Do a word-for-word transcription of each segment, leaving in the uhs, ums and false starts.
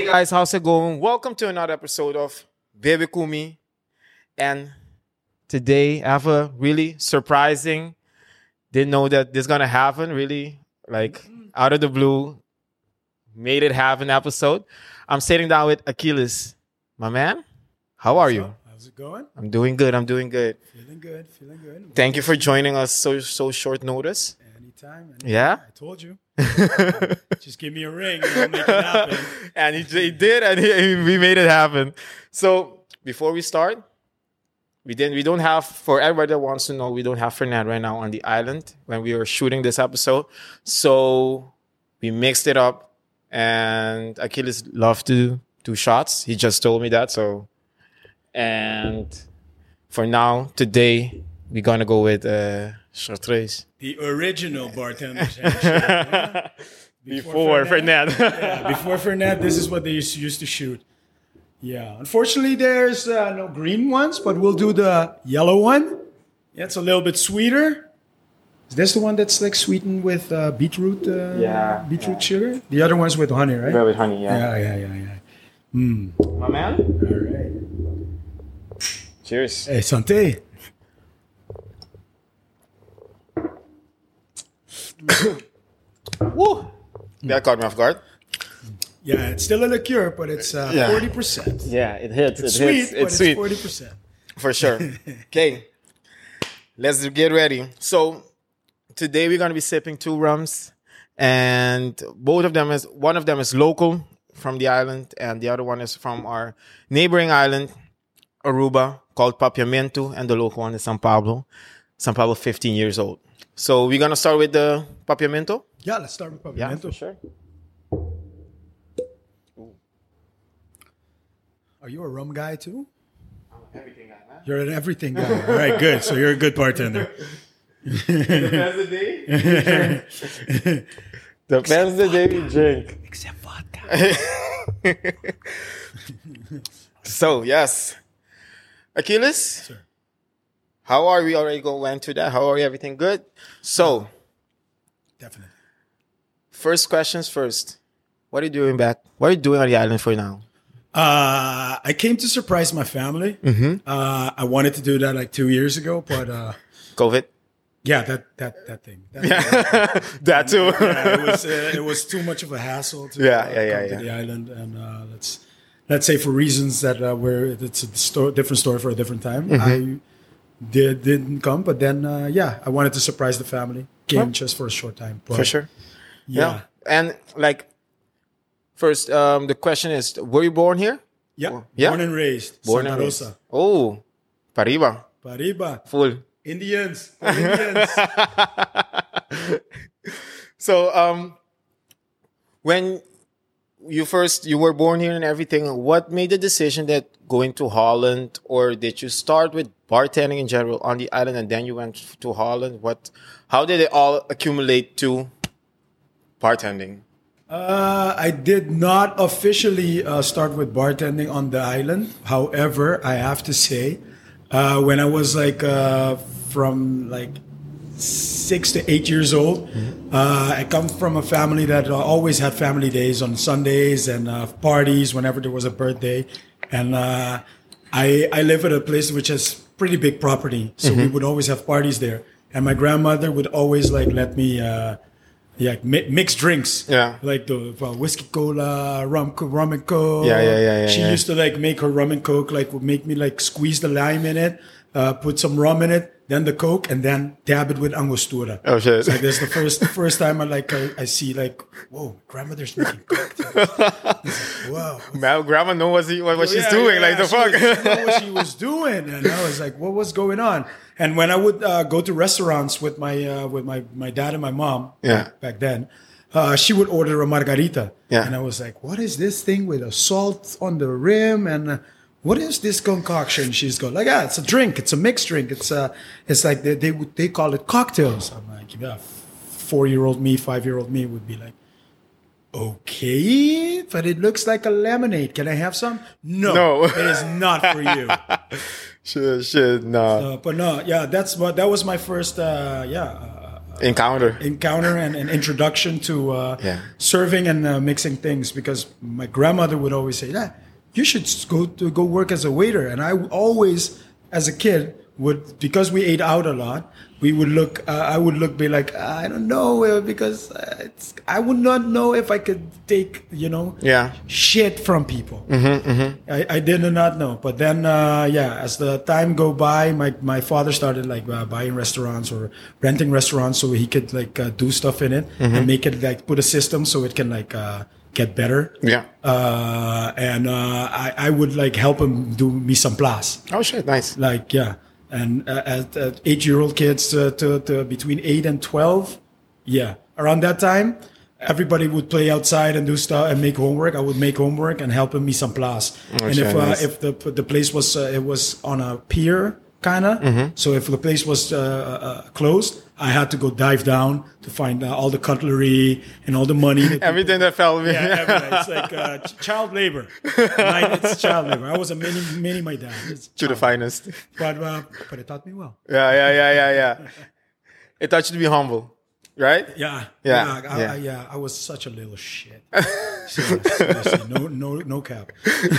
guys, how's it going? Welcome to another episode of Baby Kumi. And today I have a really surprising, didn't know that this is going to happen, really, like out of the blue, made it happen episode. I'm sitting down with Achilles. My man, how are you? How's it going? I'm doing good, I'm doing good. Feeling good, feeling good. Thank you for joining us so so short notice. Anytime, anytime. Yeah? I told you. Just give me a ring and I'll make it happen. And he, he did, and he, we made it happen. So before we start, we didn't. We don't have, for everybody that wants to know, we don't have Fernand right now on the island when we were shooting this episode. So we mixed it up, and Achilles loved to do shots. He just told me that. So, and for now, today we're gonna go with uh, Chartreuse. The original bartender handshake. Yeah. Before, before Fernand. Fernand yeah, before Fernand, this is what they used to, used to shoot. Yeah, unfortunately, there's uh, no green ones, but we'll do the yellow one. Yeah, it's a little bit sweeter. Is this the one that's like sweetened with uh, beetroot? Uh, Yeah, beetroot yeah. sugar. The other one's with honey, right? Yeah, with honey, yeah. Yeah, yeah, yeah, yeah. Mm. My man. All right. Cheers. Hey, santé. Woo! That caught me off guard. Yeah, it's still a liqueur, but it's uh, Yeah. forty percent. Yeah, it hits. It's it sweet, hits. but It's it's sweet forty percent. for sure. Okay, let's get ready. So today we're gonna be sipping two rums, and both of them is one of them is local from the island, and the other one is from our neighboring island, Aruba, called Papiamento, and the local one is San Pablo. San Pablo, fifteen years old. So we're gonna start with the Papiamento. Yeah, let's start with Yeah, Papiamento. for sure. Are you a rum guy too? Everything I man. You're an everything guy. All right, good. So you're a good bartender. Depends the day. Depends the day we drink. Except vodka. So yes, Achilles. Sir. How are we? Already go went to that. How are you? Everything good? So Definitely. first questions first. What are you doing back? What are you doing on the island for now? Uh, I came to surprise my family. Mm-hmm. Uh, I wanted to do that like two years ago, but uh, COVID. yeah, that that that thing. That Yeah, that too. yeah, it was uh, it was too much of a hassle to Yeah, uh, yeah, yeah, come yeah. to the island, and uh, let's let's say for reasons that uh, were it's a sto- different story for a different time. Mm-hmm. I did didn't come, but then uh, yeah, I wanted to surprise the family. Came Well, just for a short time, but For sure. Yeah, And like, first, um, the question is: were you born here? yeah, Yeah. born and raised, Born Santa and raised. Rosa, Oh, Pariba, Pariba, full. Indians, Indians. So, um, when you first you were born here and everything, what made the decision that going to Holland, or did you start with bartending in general on the island and then you went to Holland? What, how did it all accumulate to bartending? Uh, I did not officially uh, start with bartending on the island. However, I have to say, uh, when I was like uh, from like six to eight years old, uh, I come from a family that uh, always had family days on Sundays and uh, parties whenever there was a birthday. And uh, I I live at a place which has pretty big property, so we would always have parties there. And my grandmother would always like let me. Uh, Yeah, mi- mixed drinks. Yeah. Like the uh, whiskey cola, rum, co- rum and coke. Yeah, yeah, yeah, yeah, She yeah. used to like make her rum and coke, like would make me like squeeze the lime in it, uh, put some rum in it, then the coke, and then dab it with angostura. Oh shit! Like this is the first first time I like I, I see like whoa, grandmother's making cocktails. Like, wow. My grandma know what, he, what, what she's Yeah, doing. yeah, like the she fuck. was- she know what she was doing, and I was like, "What was going on?" And when I would uh, go to restaurants with my uh, with my my dad and my mom, Yeah. back, back then, uh, she would order a margarita, Yeah. and I was like, "What is this thing with a salt on the rim?" And uh, what is this concoction? She's going like, "Ah, it's a drink. It's a mixed drink. It's uh, it's like they they would they call it cocktails." I'm like, "Yeah." Four year old me, five year old me would be like, okay, but it looks like a lemonade. Can I have some? No, No. it is not for you. Shit, shit, nah. Uh, but no, yeah, that's what that was my first, uh, yeah, uh, encounter. encounter and an introduction to uh, Yeah. serving and uh, mixing things, because my grandmother would always say, "Yeah, you should go to go work as a waiter." And I always, as a kid, would, because we ate out a lot, we would look. Uh, I would look, be like, I don't know, uh, because uh, it's, I would not know if I could take, you know, Yeah. shit from people. Mm-hmm, mm-hmm. I, I did not know. But then, uh, yeah, as the time go by, my, my father started like uh, buying restaurants or renting restaurants so he could like uh, do stuff in it Mm-hmm. and make it like put a system so it can like uh, get better. Yeah. Uh, and uh, I, I would like help him do mise en place. Oh shit, nice. Like, yeah. And uh, at, at eight-year-old kids uh, to, to between eight and twelve, yeah. Around that time, everybody would play outside and do stuff and make homework. I would make homework and help him mise en place. Oh, and shit, if uh, nice. if the the place was uh, it was on a pier kind of, Mm-hmm. so if the place was uh, uh, closed, I had to go dive down to find uh, all the cutlery and all the money. that people- Everything that fell me. yeah, everything. It's like uh, ch- child labor. Like, it's child labor. I was a mini, mini my dad. It's To the child finest. labor. But uh, but it taught me well. Yeah, yeah, yeah, yeah, yeah. It taught you to be humble, right? Yeah, Yeah, I, yeah. I, yeah. I was such a little shit. Seriously, seriously, no, no, no cap.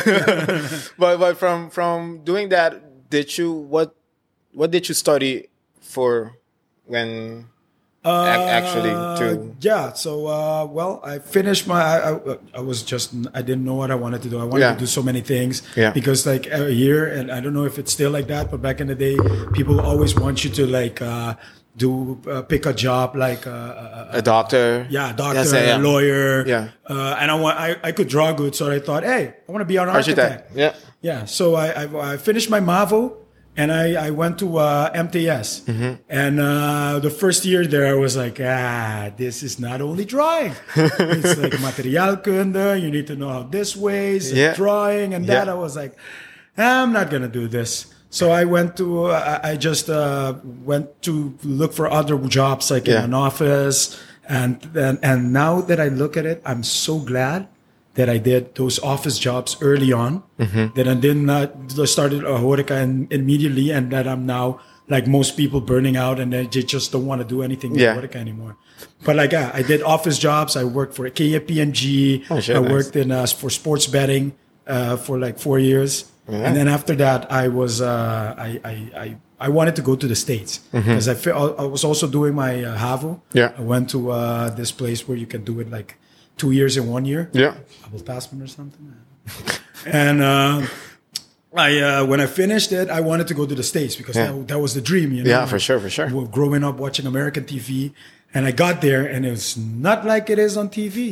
But but from from doing that, did you what what did you study for when ac- actually to Yeah. So uh, well, I finished my. I, I, I was just. I didn't know what I wanted to do. I wanted Yeah. to do so many things. Yeah. Because like a year, and I don't know if it's still like that, but back in the day, people always want you to like uh, do uh, pick a job like. Uh, uh, a doctor? Yeah, doctor, Yes, yeah, yeah. lawyer. Yeah. Uh, and I want I, I could draw good, so I thought, hey, I want to be an architect. Architect. Yeah. Yeah. So I, I, I finished my MAVO and I, I went to uh, M T S. Mm-hmm. And uh, the first year there, I was like, ah, this is not only drawing. It's like materiaalkunde. You need to know how this weighs, Yeah. drawing and that. Yeah. I was like, I'm not going to do this. So I went to, uh, I I just uh, went to look for other jobs, like Yeah. in an office. And, and, and now that I look at it, I'm so glad that I did those office jobs early on, Mm-hmm. that I didn't uh, started a horeca and immediately, and that I'm now like most people burning out and they just don't want to do anything with Yeah. horeca anymore. But like uh, I did office jobs. I worked for K P M G. Oh, shit, I nice. worked in uh, for sports betting uh, for like four years, Yeah. and then after that, I was uh, I, I I I wanted to go to the States because I fe- I was also doing my uh, HAVO. Mm-hmm. Yeah. I went to uh, this place where you can do it like two years in one year. Yeah. Abel Tasman or something. and uh, I, uh, when I finished it, I wanted to go to the States because Yeah. that, that was the dream. You know? Yeah, for sure, for sure. Well, growing up watching American T V, and I got there, and it was not like it is on T V.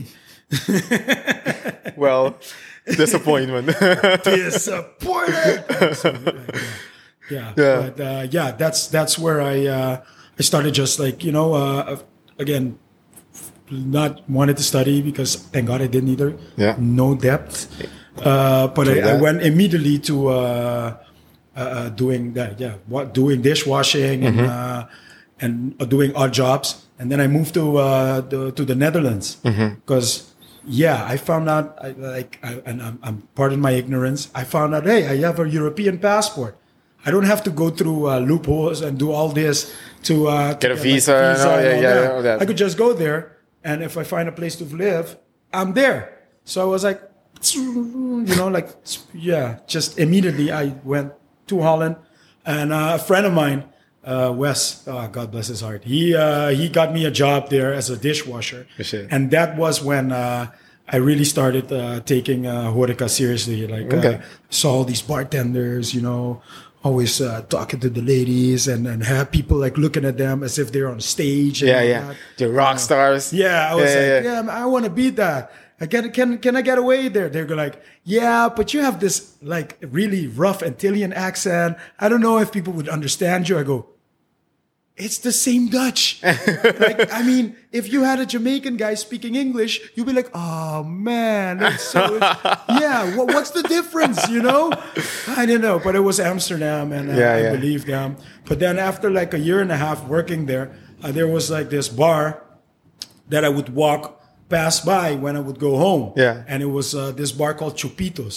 Well, disappointment. Disappointed. So, like, yeah, yeah, Yeah. but uh, yeah, that's that's where I uh, I started just like you know uh, again. Not wanted to study because thank God I didn't either. Yeah. No depth. Uh, but I, I that. went immediately to uh, uh, uh, doing that. Yeah, what doing dishwashing and Mm-hmm. uh, and uh, doing odd jobs. And then I moved to uh, the, to the Netherlands Mm-hmm. because yeah, I found out I, like I, and I'm, I'm pardon my ignorance. I found out hey, I have a European passport. I don't have to go through uh, loopholes and do all this to uh, to Get a like, visa and all- yeah, yeah, yeah, all that. I could just go there, and if I find a place to live, I'm there. So I was like, you know, like, yeah, just immediately I went to Holland, and uh, a friend of mine, uh, Wes, oh, God bless his heart, he uh, he got me a job there as a dishwasher, For sure. and that was when uh, I really started uh, taking uh, horeca seriously. Like, Okay. uh, saw all these bartenders, you know, always uh, talking to the ladies, and, and have people like looking at them as if they're on stage. and Yeah, all yeah. that. The rock stars. Yeah, I was Yeah, like, yeah, yeah, I want to be that. I can, can, can I get away there? They're like, yeah, but you have this like really rough Antillean accent. I don't know if people would understand you. I go, it's the same Dutch. Like, I mean, if you had a Jamaican guy speaking English, you'd be like, oh man, it's so, yeah, what, what's the difference, you know? I don't know, but it was Amsterdam, and uh, Yeah, I yeah. believe them. But then after like a year and a half working there, uh, there was like this bar that I would walk pass by when I would go home. Yeah. And it was uh, this bar called Chupitos.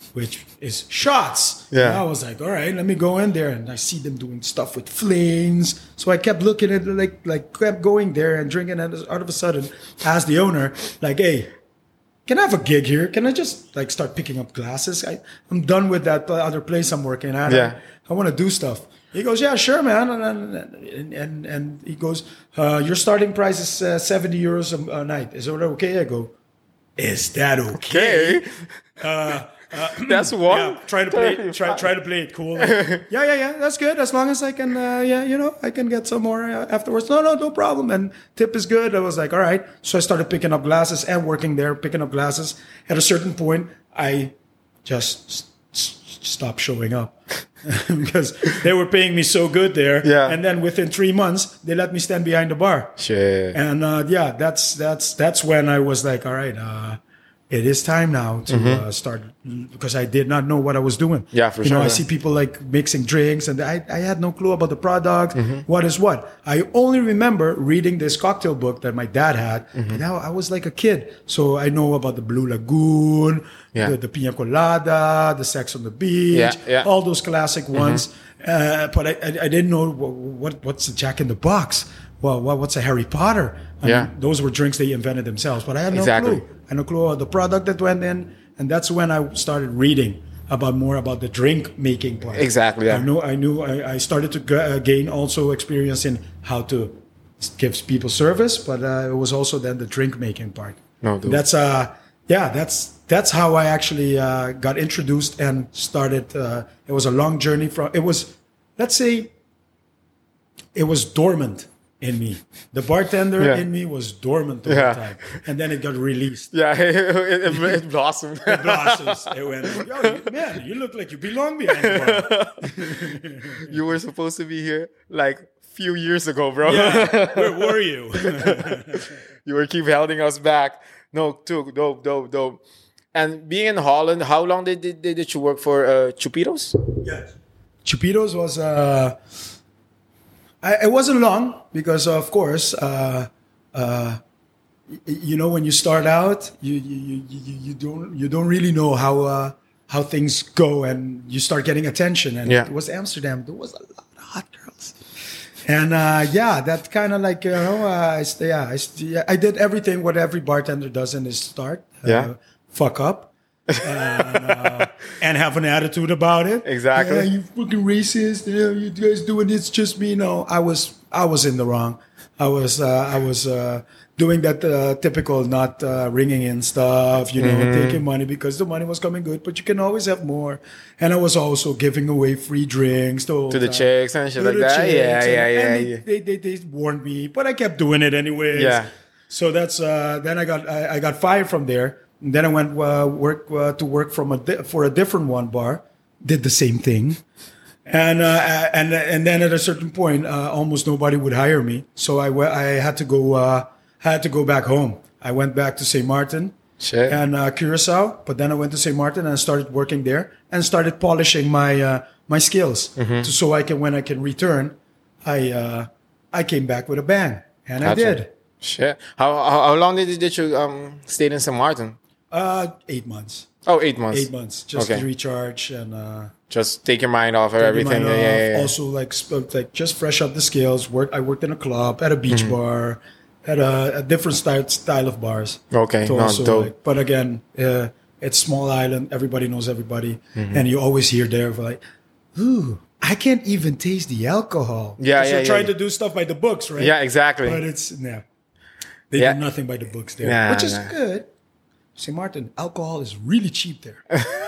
which is shots. Yeah. And I was like, all right, let me go in there, and I see them doing stuff with flames. So I kept looking at it, like like kept going there and drinking, and out of a sudden, asked the owner, like, hey, can I have a gig here? Can I just like start picking up glasses? I, I'm done with that other place I'm working at. Yeah. I, I want to do stuff. He goes, yeah, sure, man. And and and, and he goes, uh, your starting price is uh, seventy euros a, a night. Is that okay? I go, is that okay? Okay. Uh, uh, That's one. yeah, try to play it, try try to play it cool. Like, yeah, yeah, yeah. That's good. As long as I can, uh, yeah, you know, I can get some more uh, afterwards. No, no, no problem. And tip is good. I was like, all right. So I started picking up glasses and working there, picking up glasses. At a certain point, I just s- s- stopped showing up because they were paying me so good there. Yeah. And then within three months, they let me stand behind the bar. Shit. And uh, yeah, that's that's that's when I was like, all right, uh, it is time now to uh, start, because I did not know what I was doing. Yeah, for you sure. know, I see people like mixing drinks, and I, I had no clue about the product. What is what? I only remember reading this cocktail book that my dad had. And now I was like a kid, so I know about the Blue Lagoon, Yeah. the, the Pina Colada, the Sex on the Beach, Yeah, yeah. all those classic ones. Uh, but I, I, I didn't know what, what what's the Jack in the Box. Well, what, what's a Harry Potter? I Yeah. mean, those were drinks they invented themselves, but I had no Exactly. clue. I had no clue about the product that went in, and that's when I started reading about more about the drink making part. Exactly, yeah. I knew. I knew. I, I started to g- uh, gain also experience in how to s- give people service, but uh, it was also then the drink making part. No, dude. That's uh, yeah, that's that's how I actually uh, got introduced and started. Uh, it was a long journey from. It was, let's say, it was dormant in me. The bartender Yeah. in me was dormant all Yeah. the time, and then it got released. Yeah, it, it, it blossomed. It blossoms. It went, yo, you- man, you look like you belong behind the bar. You were supposed to be here like few years ago, bro. Yeah, where were you? You were keep holding us back. No, too dope, dope, dope. And being in Holland, how long did did, did you work for uh, Chupitos? Yes. Chupitos was uh, I, it wasn't long because of course uh, uh, y- you know, when you start out, you you, you, you you don't you don't really know how uh, how things go, and you start getting attention. And Yeah. it was Amsterdam. There was a lot of hot girls, and uh, yeah, that kind of like, you know, uh, I st- yeah, I, st- yeah, I did everything what every bartender does in his start. Uh, Yeah. fuck up. and, uh, and have an attitude about it. Exactly. Yeah, you fucking racist. You know, you guys doing it's just me. No, I was I was in the wrong. I was uh, I was uh, doing that uh, typical not uh, ringing in stuff. You know, taking money because the money was coming good, but you can always have more. And I was also giving away free drinks the whole To the time. chicks and shit To like the that. chicks, Yeah, and- yeah, yeah, and yeah. They, they, they, they warned me, but I kept doing it anyways. Yeah. So that's uh, then I got I, I got fired from there. And then I went uh, work uh, to work from a di- for a different one bar. Did the same thing, and uh, and and then at a certain point, uh, almost nobody would hire me. So I we- I had to go uh, had to go back home. I went back to Saint Martin Shit. and uh, Curacao, but then I went to Saint Martin and I started working there and started polishing my uh, my skills, Mm-hmm. to, so I can when I can return, I uh, I came back with a bang, and I Gotcha. did. Shit. How, how how long did you, did you um stay in Saint Martin? Uh, eight months. Oh, eight months. Eight months just Okay. to recharge and uh, Just take your mind off of take everything. your Yeah, mind yeah, off. yeah. Also, like sp- like just fresh up the skills. Work. I worked in a club, at a beach Mm-hmm. bar, at a, a different style style of bars. Okay, So no, also, dope. like, but again, uh, it's small island. Everybody knows everybody, Mm-hmm. and you always hear there for like, ooh, I can't even taste the alcohol. Yeah, 'Cause yeah, You're yeah, trying yeah. to do stuff by the books, right? Yeah, exactly. But it's no, they Yeah. do nothing by the books there, Nah, which is nah. good. Saint Martin, alcohol is really cheap there.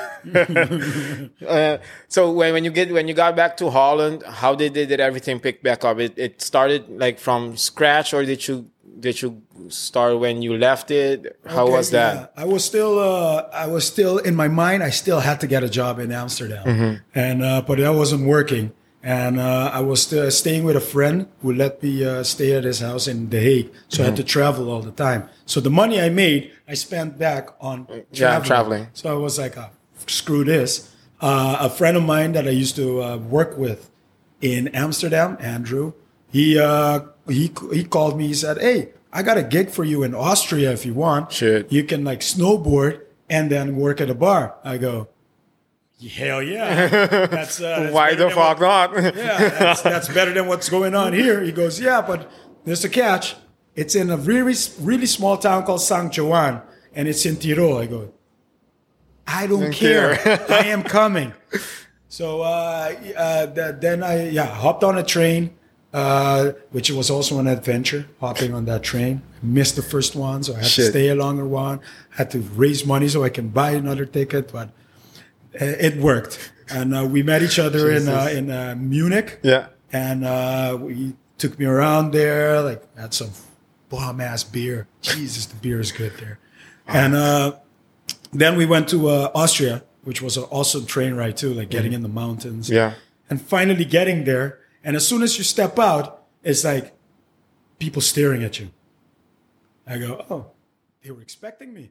Uh, so when, when you get when you got back to Holland, how did did, did everything pick back up? It it started like from scratch, or did you did you start when you left it? How Okay, was that? yeah. I was still, uh, I was still in my mind. I still had to get a job in Amsterdam, Mm-hmm. and uh, but that wasn't working. And uh, I was still staying with a friend who let me uh, stay at his house in The Hague, so I had to Mm-hmm. travel all the time. So the money I made, I spent back on traveling. Yeah, traveling. So I was like, oh, screw this. Uh, a friend of mine that I used to uh, work with in Amsterdam, Andrew, he uh, he he called me. He said, "Hey, I got a gig for you in Austria if you want. Shit. You can like snowboard and then work at a bar." I go, Hell yeah. That's, uh, that's Why better the than fuck what- not? Yeah, that's, that's better than what's going on here. He goes, yeah, but there's a catch. It's in a really, really small town called San Juan, and it's in Tiro. I go, I don't Don't care. care. I am coming. So uh, uh, th- then I yeah hopped on a train, uh, which was also an adventure, hopping on that train. Missed the first one, so I had Shit. to stay a longer one. Had to raise money so I can buy another ticket, but uh, it worked. And uh, we met each other in uh, in uh, Munich. Yeah. And uh, we took me around there, like had some bomb ass beer. Jesus, the beer is good there. And uh, then we went to uh, Austria, which was an awesome train ride too, like getting in the mountains. Yeah. And finally getting there. And as soon as you step out, it's like people staring at you. I go, oh, they were expecting me.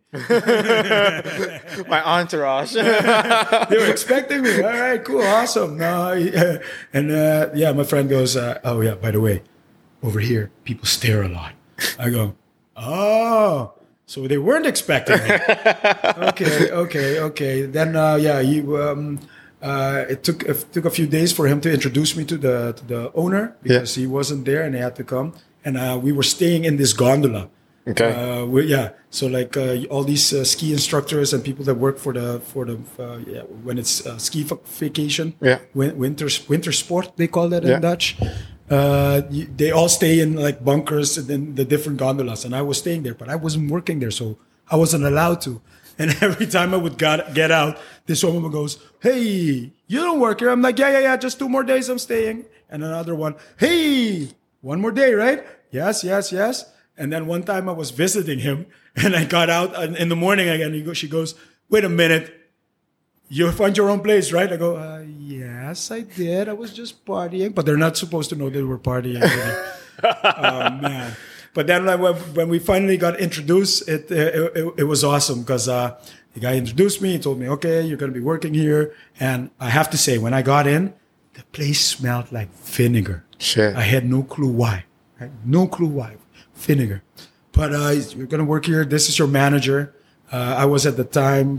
My entourage. They were expecting me. All right, cool, awesome. No, yeah. And uh, yeah, my friend goes, uh, oh yeah, by the way, over here, people stare a lot. I go, oh, so they weren't expecting me. Okay, okay, okay. Then uh, yeah, you. Um, uh, it took it took a few days for him to introduce me to the to the owner because Yeah. he wasn't there and he had to come. And uh, we were staying in this gondola. Okay. Uh, we, yeah. So like uh, all these uh, ski instructors and people that work for the for the uh, yeah when it's uh, ski vac- vacation. Yeah. Win- winter winter sport they call that Yeah. in Dutch. Uh, you- they all stay in like bunkers and in the different gondolas, and I was staying there, but I wasn't working there, so I wasn't allowed to. And every time I would got, get out, this woman goes, "Hey, you don't work here." I'm like, "Yeah, yeah, yeah. Just two more days, I'm staying." And another one, "Hey, one more day, right?" "Yes, yes, yes." And then one time I was visiting him, and I got out in the morning again. He goes, she goes, "Wait a minute. You found your own place, right?" I go, uh, "Yes, I did. I was just partying." But they're not supposed to know they were partying. Oh, man. But then like, when when we finally got introduced, it it, it, it was awesome because uh, the guy introduced me. He told me, "Okay, you're going to be working here." And I have to say, when I got in, the place smelled like vinegar. Shit. I had no clue why. I had no clue why. Vinegar. But uh, you're going to work here. This is your manager. Uh, I was at the time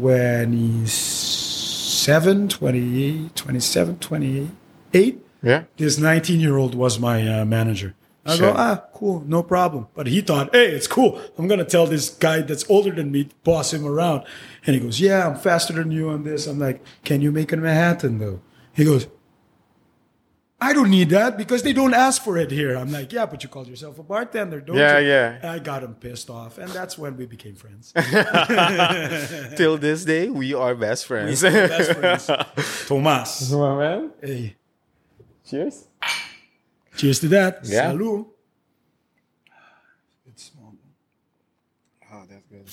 twenty-seven, twenty-eight, twenty-seven, twenty-eight. Yeah. This nineteen-year-old was my uh, manager. I Sure. go, ah, cool, no problem. But he thought, hey, it's cool. I'm going to tell this guy that's older than me, boss him around. And he goes, yeah, I'm faster than you on this. I'm like, can you make a Manhattan, though? He goes, I don't need that because they don't ask for it here. I'm like, yeah, but you called yourself a bartender, don't Yeah, you? yeah. And I got him pissed off. And that's when we became friends. Till this day, we are best friends. We still best friends. Tomas. Come on, man. Hey, Cheers. cheers to that. Yeah. Salud. It's small. Oh, that's good.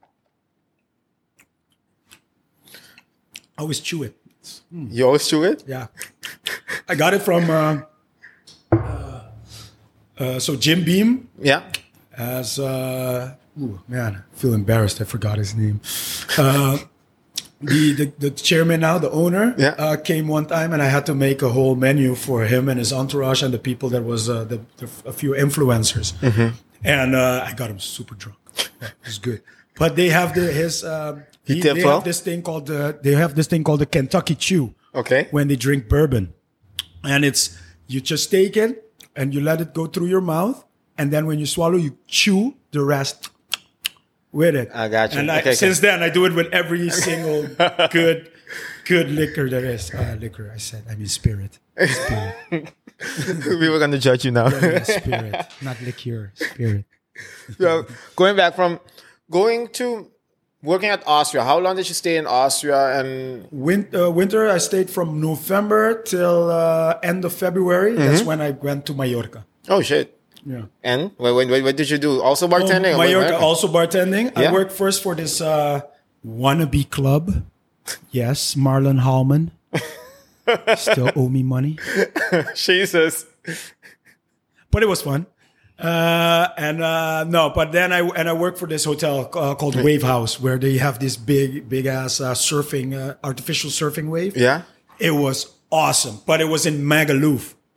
I always chew it. You always chew it? Yeah. I got it from, uh, uh, uh, so Jim Beam Yeah. has, uh, ooh, man, I feel embarrassed. I forgot his name. Uh, the, the, the chairman now, the owner, Yeah. uh, came one time and I had to make a whole menu for him and his entourage and the people that was, uh, the, the, a few influencers. Mm-hmm. And, uh, I got him super drunk. Yeah, it was good. But they have the, his, um, He he, tipped they well? have this thing called, uh, they have this thing called the Kentucky Chew. Okay. When they drink bourbon. And it's, you just take it and you let it go through your mouth. And then when you swallow, you chew the rest with it. I got you. And Okay, I, okay. since then, I do it with every single good, good liquor there is. Uh, liquor, I said. I mean spirit. Spirit. We were going to judge you now. Yeah, spirit. Not liquor. Spirit. So, going back from going to working at Austria, how long did you stay in Austria? And Win- uh, winter, I stayed from November till uh, end of February. Mm-hmm. That's when I went to Mallorca. oh shit! Yeah. And what, what, what did you do? Also bartending? Oh, or Mallorca, what? also bartending. Yeah. I worked first for this uh, wannabe club. Yes, Marlon Hallman. Still owe me money. Jesus. But it was fun. Uh, and uh, no, but then I and I worked for this hotel uh, called Wave House, where they have this big, big ass uh, surfing, uh, artificial surfing wave. Yeah. It was awesome, but it was in Magaluf.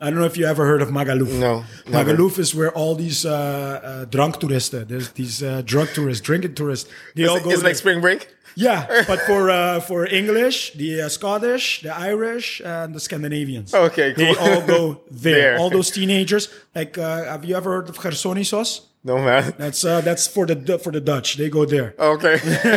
I don't know if you ever heard of Magaluf. No, never. Magaluf is where all these uh, uh, drunk tourists, there's these uh, drug tourists, drinking tourists. They all It's, go it's there. like spring break. Yeah, but for uh, for English, the uh, Scottish, the Irish, and the Scandinavians. Okay, cool. They all go there. There. All those teenagers. Like, uh, have you ever heard of Chersonisos? No, man. That's uh, that's for the for the Dutch. They go there. Okay.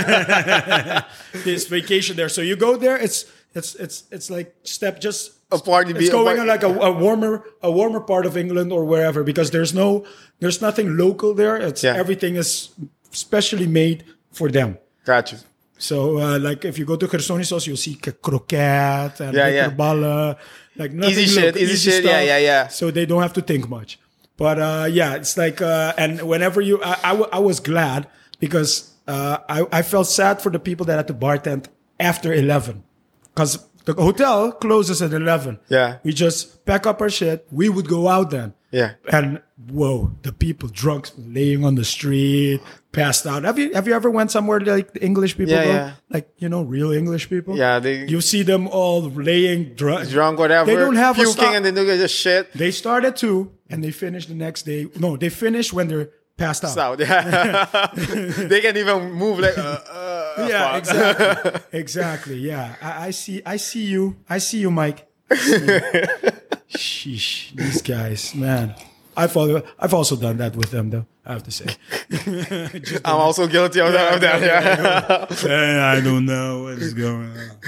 This vacation there. So you go there. It's it's it's it's like step just. A party. It's going on like a, a warmer a warmer part of England or wherever, because there's no there's nothing local there. It's Yeah. everything is specially made for them. Gotcha. So, uh, like, if you go to Chersonisos, you'll see croquette and Yeah, yeah. bitterballen, like nothing Easy shit, look- easy shit, yeah, yeah, yeah. So they don't have to think much. But uh, yeah, it's like, uh, and whenever you, I, I, w- I was glad because uh, I, I felt sad for the people that had to bartend after eleven, because the hotel closes at eleven. Yeah. We just pack up our shit. We would go out then. Yeah. And whoa, the people drunk laying on the street, passed out. Have you have you ever went somewhere like the English people Yeah, go? yeah. Like, you know, real English people? Yeah, they You see them all laying drunk. drunk, whatever. They don't have a puking stop. and they do just shit. They start at two and they finish the next day. No, they finish when they're passed out. Out. Yeah. They can even move like. Uh, uh, Yeah, fuck. exactly. Exactly. Yeah. I, I see I see you. I see you, Mike. I see you. Sheesh. These guys, man. I've al- I've also done that with them though, I have to say. Just I'm also guilty of that. Of that yeah. Hey, I don't know what is going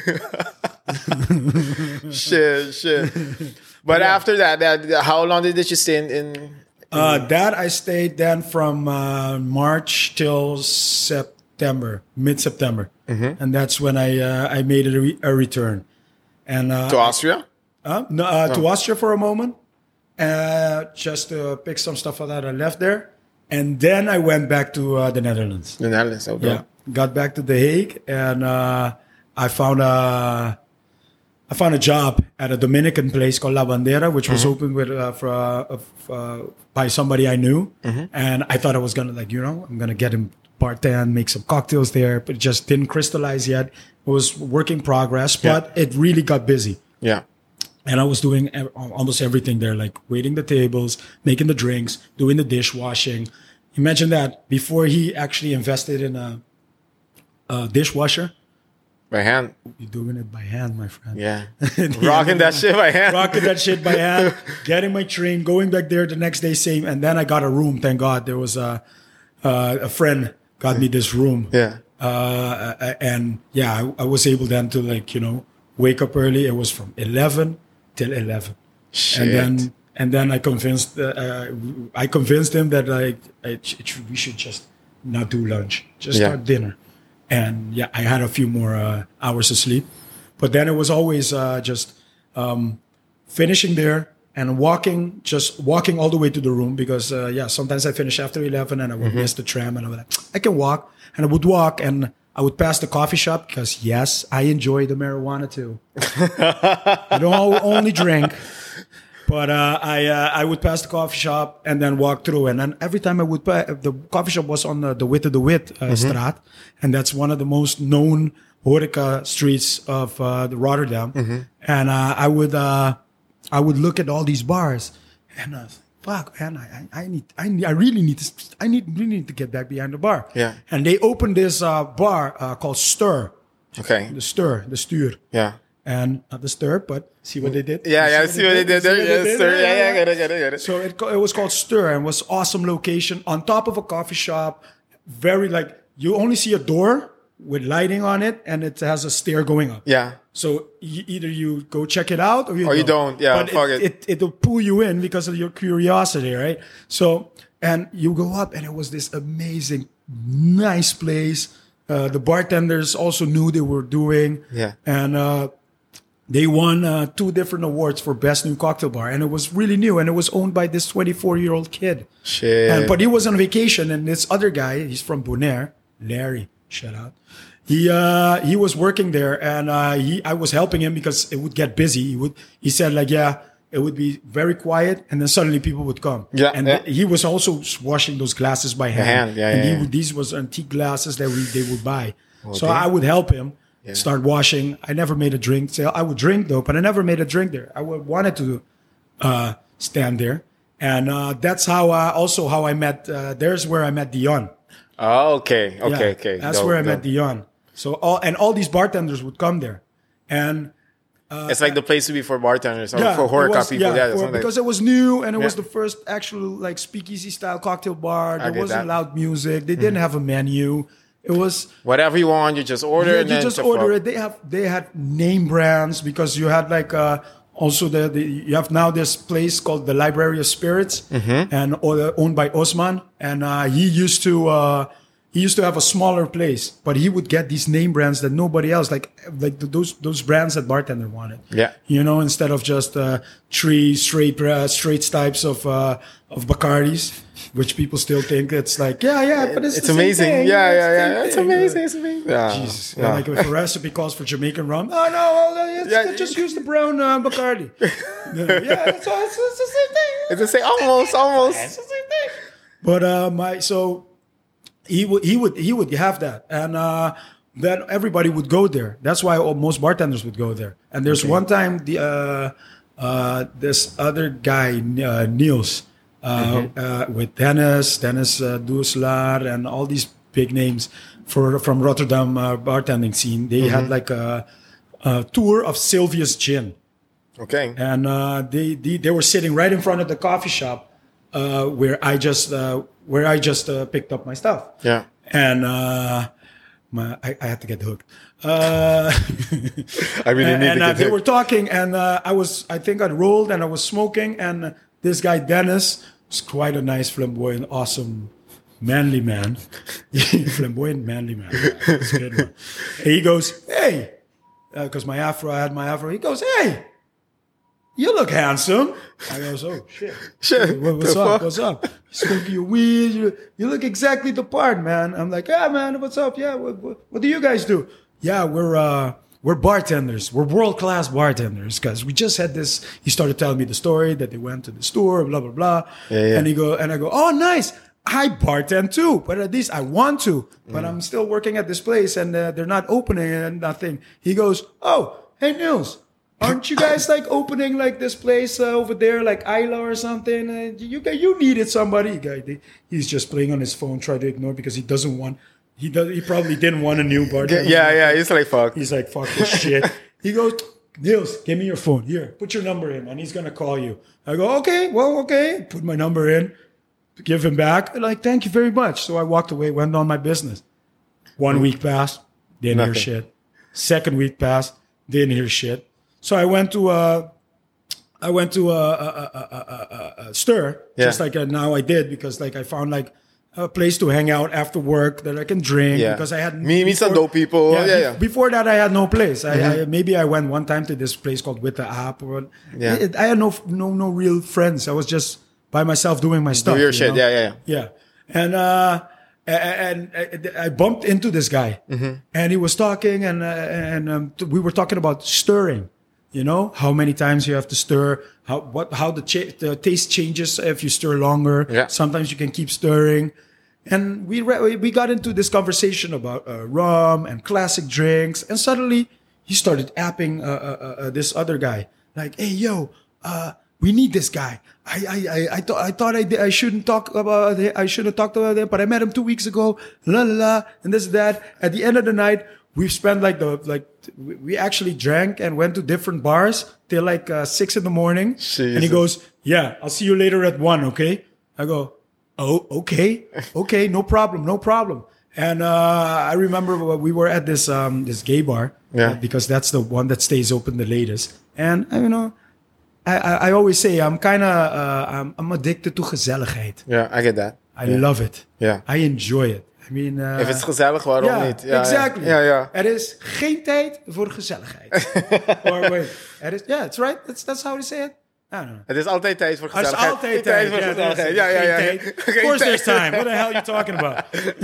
on. Shit, shit. But after that, that, how long did you stay in? in Uh, that I stayed then from uh, March till September, mid-September. Mm-hmm. And that's when I uh, I made a, re- a return. And uh, to Austria? Uh, no, uh, to Austria for a moment, uh, just to pick some stuff that I left there. And then I went back to uh, the Netherlands. The Netherlands, okay. Yeah, got back to The Hague, and uh, I found a I found a job at a Dominican place called La Bandera, which was opened with uh, for, uh, uh, by somebody I knew. And I thought I was gonna like you know I'm gonna get him bartend, make some cocktails there, but it just didn't crystallize yet. It was work in progress, but it really got busy. Yeah. And I was doing ev- almost everything there, like waiting the tables, making the drinks, doing the dishwashing. Imagine that before he actually invested in a, a dishwasher. By hand. You're doing it by hand, my friend. Yeah. Rocking that shit by hand. Rocking that shit by hand, getting my train, going back there the next day, same. And then I got a room, thank God. There was a, uh, a friend got me this room. Yeah. Uh, and yeah, I, I was able then to like, you know, wake up early. It was from eleven till eleven. Shit. And then and then I convinced uh, uh, I convinced him that like it, it should, we should just not do lunch, just Yeah. start dinner. And yeah, I had a few more uh, hours of sleep, but then it was always uh, just um, finishing there and walking, just walking all the way to the room because uh, yeah, sometimes I finish after eleven and I would miss the tram and I would like, I can walk, and I would walk and I would pass the coffee shop because yes, I enjoy the marijuana too. I don't al- only drink, but uh, I uh, I would pass the coffee shop and then walk through. And then every time I would, pa- the coffee shop was on the, the Witte de Wit uh, Straat, and that's one of the most known horeca streets of uh, the Rotterdam. And uh, I would uh, I would look at all these bars, and I was like, fuck, man, I, I, I need, I need, I really need to, I need, really need to get back behind the bar. Yeah. And they opened this uh, bar uh, called Stir, Okay. the Stir, the Stuur, Yeah. and not the Stir, but see what they did. Yeah, You yeah, see what they did See there. what Yes, did? sir. Yeah, yeah, get it, get it, get it. So it, co- it was called Stir and was awesome location on top of a coffee shop. Very like, you only see a door with lighting on it and it has a stair going up. Yeah. So y- either you go check it out or you Or don't. you don't. Yeah, but fuck it, it. it. It'll pull you in because of your curiosity, right? So, and you go up and it was this amazing, nice place. Uh, the bartenders also knew they were doing. Yeah. And uh, they won uh, two different awards for best new cocktail bar. And it was really new. And it was owned by this twenty-four-year-old kid. Shit. And, but he was on vacation, and this other guy, he's from Bonaire, Larry, shout out. He uh, he was working there, and uh, he I was helping him because it would get busy. He would he said like yeah, it would be very quiet, and then suddenly people would come. Yeah, and yeah. he was also washing those glasses by hand. hand, yeah, and yeah, he yeah. would, these was antique glasses that we they would buy. so Okay. I would help him Yeah. start washing. I never made a drink. So I would drink though, but I never made a drink there. I would, wanted to uh, stand there. And uh, that's how I, also how I met, uh, there's where I met Dion. Oh, okay. Okay. Yeah, Okay. That's Dope, where I dope. met Dion. So all, and all these bartenders would come there. And It's like the place to be for bartenders or yeah, for it Horeca was- people. yeah, Yeah, for- something like- because it was new and it was Yeah. the first actual like speakeasy style cocktail bar. There get wasn't that. Mm-hmm. loud music. They didn't have a menu. It was whatever you want, you just order. yeah, and you then just to order fuck. it. They have they had name brands because you had like uh, also the, the you have now this place called the Library of Spirits Mm-hmm. and or, owned by Osman, and uh, he used to. Uh, He used to have a smaller place, but he would get these name brands that nobody else like, like those those brands that bartender wanted. Yeah. you know, instead of just uh, three straight uh, straight types of uh, of Bacardis, which people still think it's like, yeah, yeah, but it's, It's the same amazing. thing. Yeah, It's yeah, the yeah. same It's thing. amazing. It's amazing. Yeah. Jesus. Yeah. Like if a recipe calls for Jamaican rum, oh no, well, it's, Yeah. just use the brown uh, Bacardi. yeah, it's, it's, it's the same thing. It's the same. Almost, almost. It's the same thing. But uh, my so he would he would he would have that, and uh, then everybody would go there. That's why all, most bartenders would go there. And there's Okay. one time the uh, uh, this other guy uh, Niels uh, uh, with Dennis Dennis uh, Doeselaar and all these big names for from Rotterdam uh, bartending scene. They had like a, a tour of Sylvia's Gin. Okay. And uh, they, they they were sitting right in front of the coffee shop uh, where I just uh, where I just uh, picked up my stuff. Yeah. And uh, my I, I had to get hooked. Uh, I really and need and, to uh, get they there. were talking, and uh, I was I think I rolled and I was smoking, and this guy Dennis was quite a nice, flamboyant, awesome, manly man. Flamboyant, manly man. That's a good one. And he goes, "Hey," because my afro, I had my afro. He goes, "Hey, you look handsome." I goes, "Oh shit, Shit, What- what's the up? fuck? What's up? You smoking your weed? You, you look exactly the part, man." I'm like, "Yeah, man, what's up? Yeah, what, what, what do you guys do?" "Yeah, we're uh, we're bartenders. We're world class bartenders because we just had this." He started telling me the story that they went to the store, blah blah blah, Yeah, yeah. and he go and I go, "Oh, nice. I bartend too, but at least I want to. But I'm still working at this place, and uh, they're not opening and nothing." He goes, "Oh, hey Niels, aren't you guys like opening like this place uh, over there, like Isla or something? Uh, you you needed somebody." Guy, he's just playing on his phone, trying to ignore because he doesn't want. He does. He probably didn't want a new bartender. Yeah, yeah. It's like fuck. He's like, "Fuck this shit." He goes, "Niels, give me your phone. Here, put your number in, and he's gonna call you." I go, "Okay, well, okay." Put my number in, give him back. And like, "Thank you very much." So I walked away, went on my business. One week passed, didn't hear Nothing. shit. Second week passed, didn't hear shit. So I went to uh, I went to a, a, a, a, a, a stir, Yeah. just like uh, now I did, because like I found like a place to hang out after work that I can drink, Yeah. because I had Me- meet some before- dope people. Yeah, be- yeah. Before that, I had no place. I, I maybe I went one time to this place called With the App, or Yeah. it- I had no no no real friends. I was just by myself doing my stuff. Do your you shit. know? Yeah, yeah, yeah. Yeah. And uh, and, and I bumped into this guy, Mm-hmm. and he was talking, and uh, and um, we were talking about stirring. You know how many times you have to stir, how what how the, cha- the taste changes if you stir longer. Yeah. Sometimes you can keep stirring, and we re- we got into this conversation about uh, rum and classic drinks, and suddenly he started apping uh, uh, uh, this other guy, like, "Hey, yo, uh, we need this guy. I I I, I thought I thought I, did, I shouldn't talk about it. I shouldn't have talked about it, but I met him two weeks ago. La la la, and this that." At the end of the night, we spent like the like we we actually drank and went to different bars till like uh, six in the morning. And he Jesus. goes, "Yeah, I'll see you later at one, okay?" I go, "Oh, okay, okay, no problem, no problem." And uh, I remember we were at this um, this gay bar, Yeah. uh, because that's the one that stays open the latest. And uh, you know, I, I, I always say I'm kind of uh, I'm, I'm addicted to gezelligheid. Yeah, I get that. I love it. Yeah. I enjoy it. I mean, uh, If het gezellig, waarom ja, niet? Ja, exactly. Ja, ja. Er is geen tijd voor gezelligheid. Or wait, er is, yeah, it's right. That's that's how they say it. I don't know. Het is altijd tijd voor Er is gezelligheid. altijd Tijd tijd. voor Ja, gezelligheid. there's Ja, ja, ja. geen ja. tijd. Geen Of course tijd. there's time. What the hell are you talking about?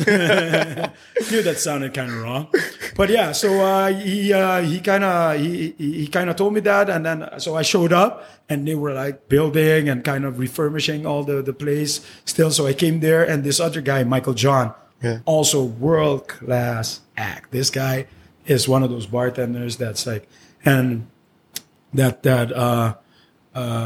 Knew that sounded kind of wrong. But yeah, so uh, he uh, he kind of he he, he kind of told me that, and then so I showed up, and they were like building and kind of refurbishing all the the place still. So I came there, and this other guy, Michael John, Yeah. also world class act. This guy is one of those bartenders that's like, and that that uh uh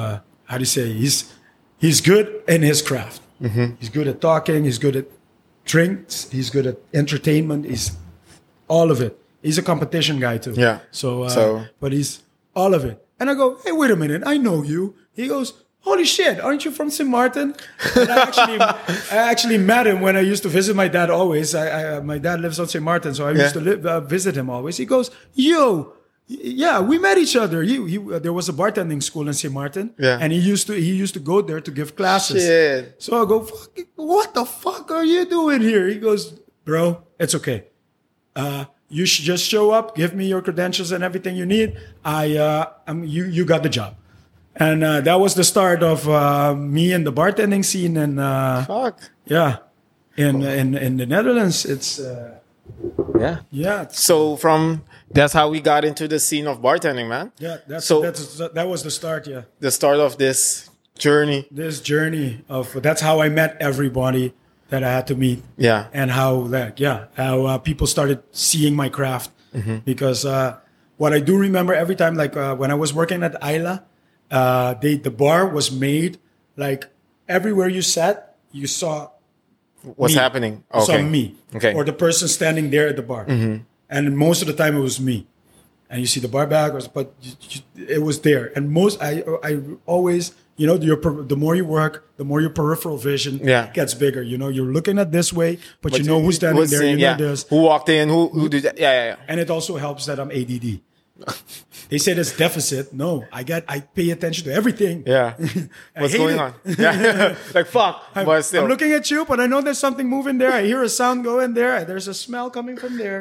how do you say, he's he's good in his craft. Mm-hmm. He's good at talking. He's good at drinks. He's good at entertainment. He's all of it. He's a competition guy too. Yeah. So, uh, So- but he's all of it. And I go, hey, wait a minute. I know you. He goes, holy shit, aren't you from Saint Martin? And I actually, I actually met him when I used to visit my dad always. I, I, my dad lives on Saint Martin, so I Yeah. used to live, uh, visit him always. He goes, yo, y- yeah, we met each other. He, he, uh, there was a bartending school in Saint Martin, Yeah. and he used to he used to go there to give classes. Shit. So I go, fuck, what the fuck are you doing here? He goes, bro, it's okay. Uh, you should just show up, give me your credentials and everything you need. I, uh, I'm, you, you got the job. And uh, that was the start of uh, me in the bartending scene. And uh, Fuck. yeah, in, in in the Netherlands, it's uh, Yeah. yeah, it's, So from that's how we got into the scene of bartending, man. yeah. That's So- that's that was the start. Yeah, The start of this journey. this journey of that's how I met everybody that I had to meet. Yeah. And how like yeah how uh, people started seeing my craft because uh, what I do remember every time like uh, when I was working at Isla, uh, they the bar was made like everywhere you sat you saw What's me. happening? you saw Okay. me Okay. or the person standing there at the bar, and most of the time it was me. And you see the bar back, was- but you, you, it was there. And most I I always you know your per- the more you work, the more your peripheral vision Yeah. gets bigger. You know you're looking at this way, but, But you know who's standing who's there. saying- You know yeah. this. Who walked in? Who who did that? Yeah, yeah, yeah. And it also helps that I'm A D D. They say there's deficit. No, I got I pay attention to everything. Yeah. I What's hate going it. on? Yeah. Like fuck. I'm, but still. I'm looking at you, but I know there's something moving there. I hear a sound going there. There's a smell coming from there.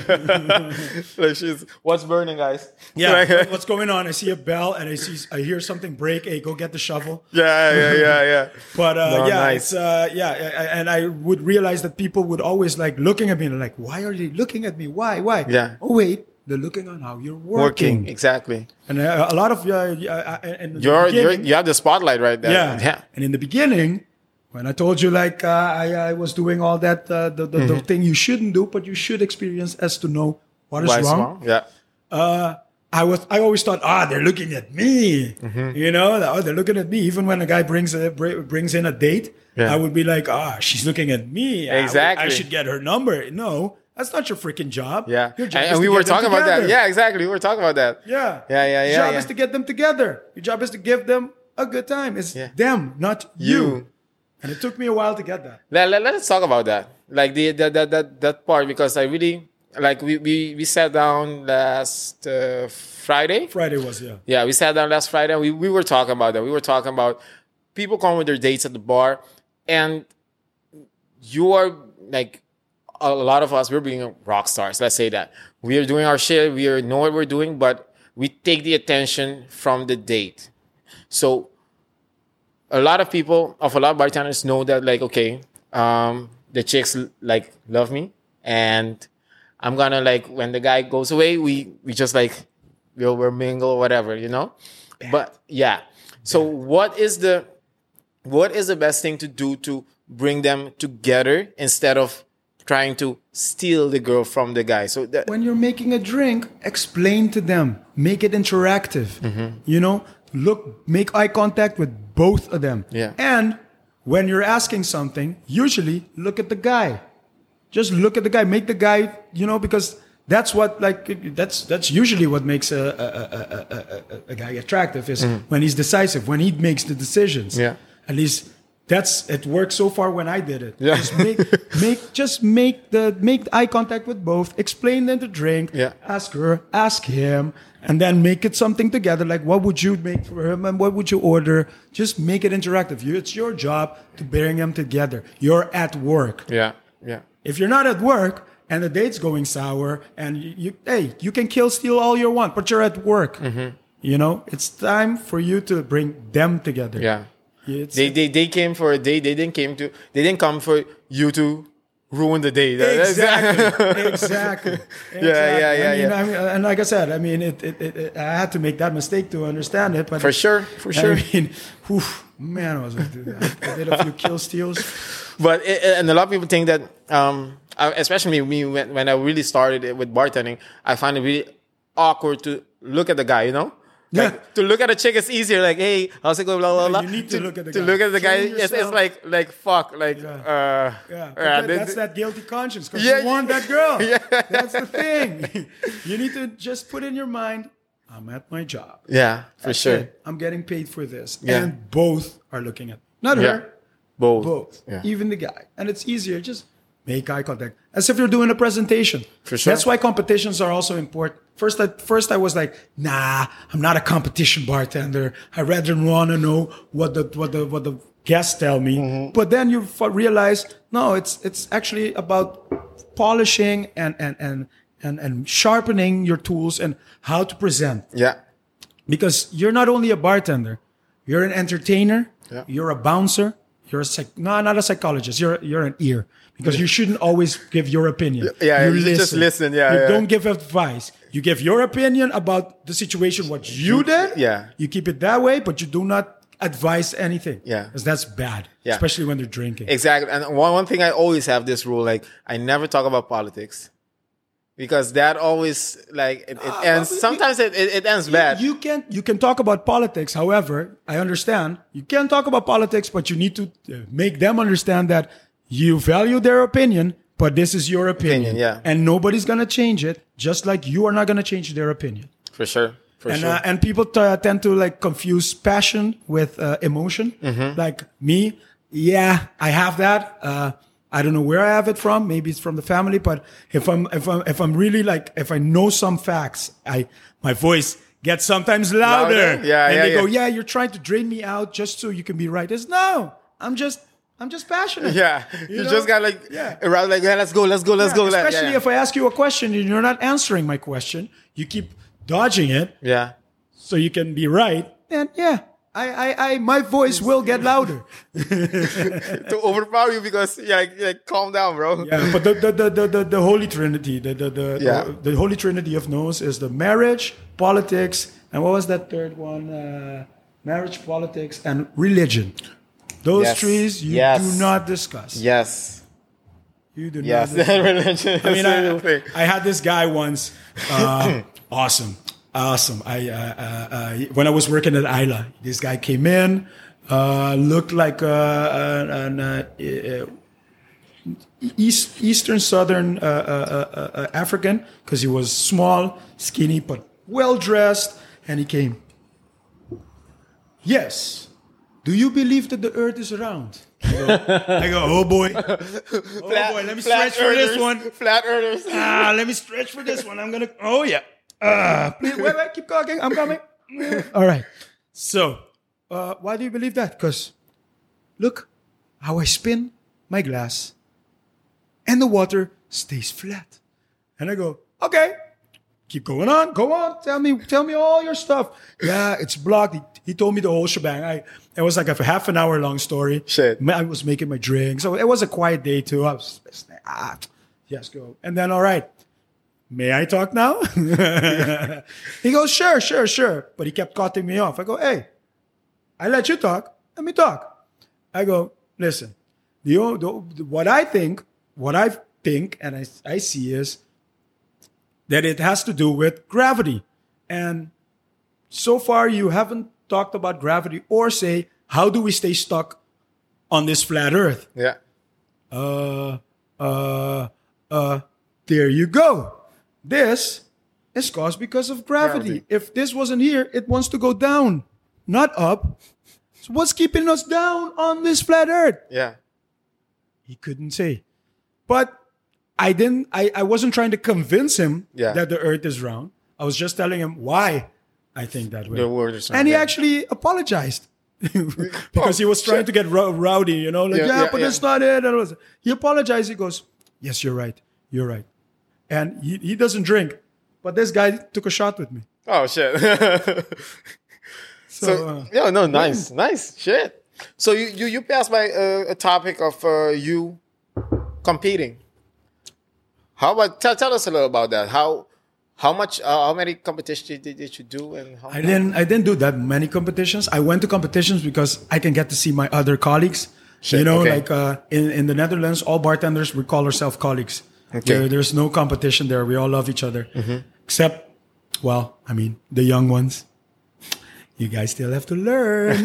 Like she's what's burning, guys? Yeah, Like, what- what's going on? I see a bell and I see I hear something break. Hey, go get the shovel. yeah, yeah, yeah, yeah. But uh, No, yeah, nice. it's uh, yeah, I- I- and I would realize that people would always like looking at me and like, why are they looking at me? Why? Why? Yeah. Oh wait, they're looking on how you're working. Working exactly. And uh, a lot of uh, yeah, uh, in the You're, you're beginning- you have the spotlight right there. yeah. Yeah. And in the beginning, when I told you like uh, I, I was doing all that uh, the the, the thing you shouldn't do, but you should experience as to know what is Why wrong. small? Yeah. Uh, I was I always thought ah they're looking at me, Mm-hmm. you know oh they're looking at me. Even when a guy brings a, br- brings in a date, Yeah. I would be like ah she's looking at me. I would- Exactly. I, should get her number. No, that's not your freaking job. Yeah. Your job And, is and to we get were them talking about that. together. Yeah, exactly. We were talking about that. Yeah. Yeah, yeah, Your yeah, job yeah. is to get them together. Your job is to give them a good time. It's Yeah. them, not you. You. And it took me a while to get that. Let, let, us talk about that. Like the, the, the, that that part because I really like we, we, we sat down last uh, Friday. Friday was yeah. Yeah, we sat down last Friday and we, we were talking about that. We were talking about people come with their dates at the bar and you are like a lot of us, we're being rock stars. Let's say that. We are doing our shit. We are know what we're doing, but we take the attention from the date. So a lot of people, of a lot of bartenders know that like, okay, um, the chicks like love me and I'm gonna like, when the guy goes away, we, we just like, we'll, we're mingle or whatever, you know? But yeah. So what is the, what is the best thing to do to bring them together instead of trying to steal the girl from the guy? So that, When you're making a drink, explain to them. Make it interactive. Mm-hmm. You know, look, make eye contact with both of them. Yeah. And when you're asking something, usually look at the guy. Just look at the guy. Make the guy, you know, because that's what like that's that's usually what makes a a, a, a, a, a guy attractive is when he's decisive, when he makes the decisions. Mm-hmm. Yeah. At least that's it worked so far when I did it. Yeah. Just make make just make the make eye contact with both. Explain them the drink. Yeah. Ask her, ask him, and then make it something together. Like what would you make for him and what would you order? Just make it interactive. You, it's your job to bring them together. You're at work. yeah, yeah. If you're not at work and the date's going sour, and you, you hey, you can kill, steal all you want, but you're at work. Mm-hmm. You know, it's time for you to bring them together. Yeah. It's, They, they they came for a date. They didn't came to. They didn't come for you to ruin the date. exactly, exactly. Yeah, yeah, yeah, I mean, yeah. I mean, and like I said, I mean, it, it, it, it, I had to make that mistake to understand it. But For sure, for sure. I mean, whew, man, I was I did a few kill steals. But it, and a lot of people think that, um, I- especially me when, when I really started it with bartending, I find it really awkward to look at the guy. You know, Yeah. Like, to look at a chick is easier. Like, hey, how's it going? Blah blah blah. You need to look at the to guy. look at the guy. Train It's, it's yourself. like like fuck. Like Yeah. uh, Yeah, but yeah, that- they- that's that guilty conscience because Yeah, you want that girl. Yeah. That's the thing. You need to just put in your mind, I'm at my job. yeah, for That's sure. it. I'm getting paid for this. Yeah. And both are looking at not Yeah. her, Both. both. Yeah. Even the guy. And it's easier. Just make eye contact. As if you're doing a presentation. For sure. That's why competitions are also important. First, at first I was like, nah, I'm not a competition bartender. I rather want to know what the what the what the guests tell me. Mm-hmm. But then you f- realize, no, it's it's actually about polishing and and and and and sharpening your tools and how to present. Yeah. Because you're not only a bartender, you're an entertainer, Yeah. you're a bouncer, you're a psych- no, not a psychologist. You're you're an ear because you shouldn't always give your opinion. Yeah, you just listen, yeah, you yeah. don't give advice. You give your opinion about the situation, what you did. Yeah. you keep it that way, but you do not advise anything. Yeah. because that's bad, Yeah. especially when they're drinking. Exactly. And one, one thing I always have this rule, like I never talk about politics. Because that always like it, it ends but- sometimes it, it, it ends bad. You can you can talk about politics. However, I understand you can talk about politics, but you need to uh, make them understand that you value their opinion, but this is your opinion, Opinion, yeah. and nobody's gonna change it. Just like you are not gonna change their opinion. For sure. For And sure. uh, and people t- tend to like confuse passion with uh, emotion. Mm-hmm. Like me, yeah, I have that. Uh, I don't know where I have it from. Maybe it's from the family. But if I'm if I'm if I'm really like if I know some facts, I my voice gets sometimes louder. Louder? Yeah, and yeah, they go, yeah. yeah, you're trying to drain me out just so you can be right. It's no, I'm just I'm just passionate. yeah. You, know? just got like Yeah. around like yeah, let's go, let's go, let's Yeah, go. like, especially yeah, if I ask you a question and you're not answering my question, you keep dodging it. yeah. So you can be right, and yeah, I, I, I my voice will get louder. To overpower you because yeah, like, like calm down, bro. Yeah, but the the, the, the, the, the Holy Trinity, the the the, Yeah. the the Holy Trinity of no's is the marriage, politics, and what was that third one? Uh, marriage, politics, and religion. Those Yes. trees you Yes. do not discuss. Yes. You do Yes. not. Discuss. Religion. I mean, That's the real thing. I, I had this guy once. Uh, awesome, awesome. I uh, uh, uh, when I was working at Isla, this guy came in, uh, looked like uh, an uh, uh, East Eastern Southern uh, uh, uh, uh, African because he was small, skinny, but well dressed, and he came. Yes. Do you believe that the Earth is round? I go, I go oh boy, oh Flat- boy. Let me flat stretch for this earthers, one. Flat earthers. Ah, let me stretch for this one. I'm gonna. Oh yeah. Ah, please, wait, wait, keep talking. I'm coming. All right. So, uh, why do you believe that? Because look how I spin my glass, and the water stays flat. And I go, okay. Keep going on. Go on. Tell me. Tell me all your stuff. Yeah, it's blocked. He, he told me the whole shebang. I. It was like a half an hour long story. Shit. I was making my drink, so it was a quiet day too. I was ah, yes, go. And then all right. May I talk now? He goes, sure, sure, sure. But he kept cutting me off. I go, hey, I let you talk. Let me talk. I go, listen, the, the, what I think, what I think and I, I see is that it has to do with gravity. And so far you haven't talked about gravity or say, how do we stay stuck on this flat earth? Yeah. Uh, uh, uh, there you go. This is caused because of gravity. Gravity. If this wasn't here, it wants to go down, not up. So what's keeping us down on this flat earth? Yeah. He couldn't say. But I didn't, I, I wasn't trying to convince him Yeah. that the earth is round. I was just telling him why I think that way. The word is And he yeah. actually apologized. Because he was trying to get row- rowdy, you know, like, Yeah, yeah, yeah, but yeah. that's not it. And it was, he apologized. He goes, yes, you're right. You're right. And he, he doesn't drink. But this guy took a shot with me. Oh shit. So, So uh, yeah, no, nice, nice shit. So you you, you passed by uh, a topic of uh, you competing. How about tell tell us a little about that? How how much uh, how many competitions did, did you do and how I didn't I didn't do that many competitions. I went to competitions because I can get to see my other colleagues. Shit, you know, okay. like uh, in, in the Netherlands, all bartenders, we call ourselves colleagues. Okay. Mm-hmm. There, there's no competition there. We all love each other. Except, well, I mean, the young ones. You guys still have to learn.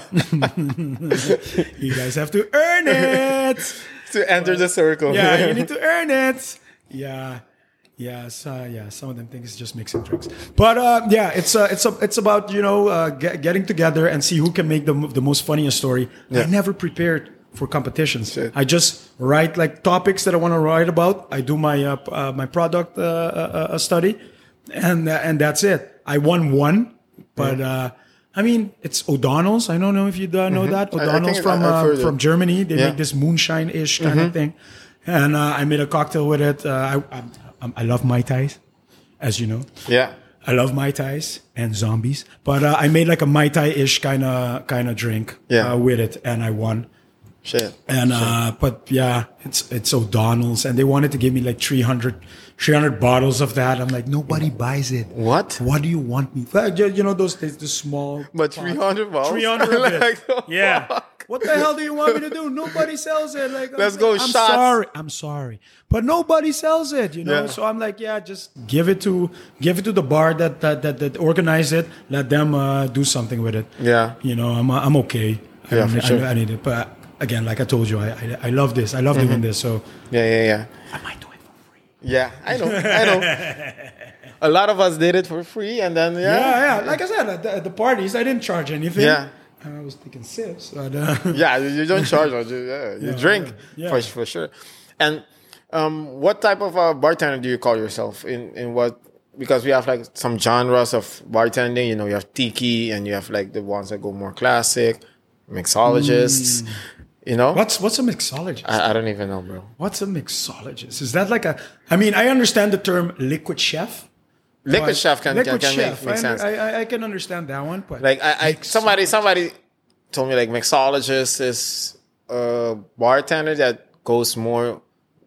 You guys have to earn it. To enter the circle. Yeah, you need to earn it. Yeah. Yeah, so, yeah. Some of them think it's just mixing drinks, but uh, yeah, it's uh, it's a, it's about you know uh, get, getting together and see who can make the the most funniest story. Yeah. I never prepared for competitions. Shit. I just write like topics that I want to write about. I do my uh, uh, my product uh, uh, uh, study, and uh, and that's it. I won one, but uh, I mean it's O'Donnell's. I don't know if you uh, know mm-hmm. that O'Donnell's from uh, from Germany. They yeah. make this moonshine ish kind mm-hmm. of thing, and uh, I made a cocktail with it. Uh, I, I I love Mai Tais, as you know. Yeah. I love Mai Tais and zombies. But uh, I made like a Mai Tai-ish kind of kind of drink yeah. uh, with it, and I won. Shit. And uh, Shit. But yeah, it's it's O'Donnell's, and they wanted to give me like three hundred, three hundred bottles of that. I'm like, nobody buys it. What? What do you want me? You know those the, the small. But three hundred bottles. three hundred of it. Like, oh, yeah. Fuck. What the hell do you want me to do? Nobody sells it. Like, let's I'm, go I'm shots. sorry. I'm sorry, but nobody sells it. You know. Yeah. So I'm like, yeah, just give it to give it to the bar that that that, that organize it. Let them uh, do something with it. Yeah. You know, I'm I'm okay. I, yeah, for I, sure. I, I need it, but again, like I told you, I I, I love this. I love mm-hmm. doing this. So yeah, yeah, yeah. I might do it for free. Yeah, I know. I know. A lot of us did it for free, and then yeah, yeah, yeah. Like I said, at the, at the parties, I didn't charge anything. Yeah. I was taking sips. But, uh, yeah, you don't charge. You, yeah, you yeah, drink yeah. for for sure. And um, what type of uh, bartender do you call yourself? In in what? Because we have like some genres of bartending. You know, you have tiki, and you have like the ones that go more classic, mixologists. Mm. You know, what's what's a mixologist? I, I don't even know, bro. What's a mixologist? Is that like a? I mean, I understand the term liquid chef. Liquid chef can, liquid can, can chef. make, make I, sense. I, I, I can understand that one, but like I, I somebody somebody told me like mixologist is a bartender that goes more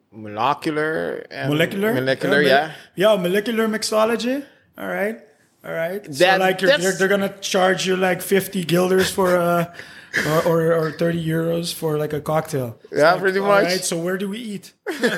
molecular and molecular molecular yeah yeah, yeah molecular mixology. All right, all right. That, so like you're, you're, they're gonna charge you like fifty guilders for a. Or, or or thirty euros for like a cocktail. It's yeah, like, pretty much. Right, so where do we eat?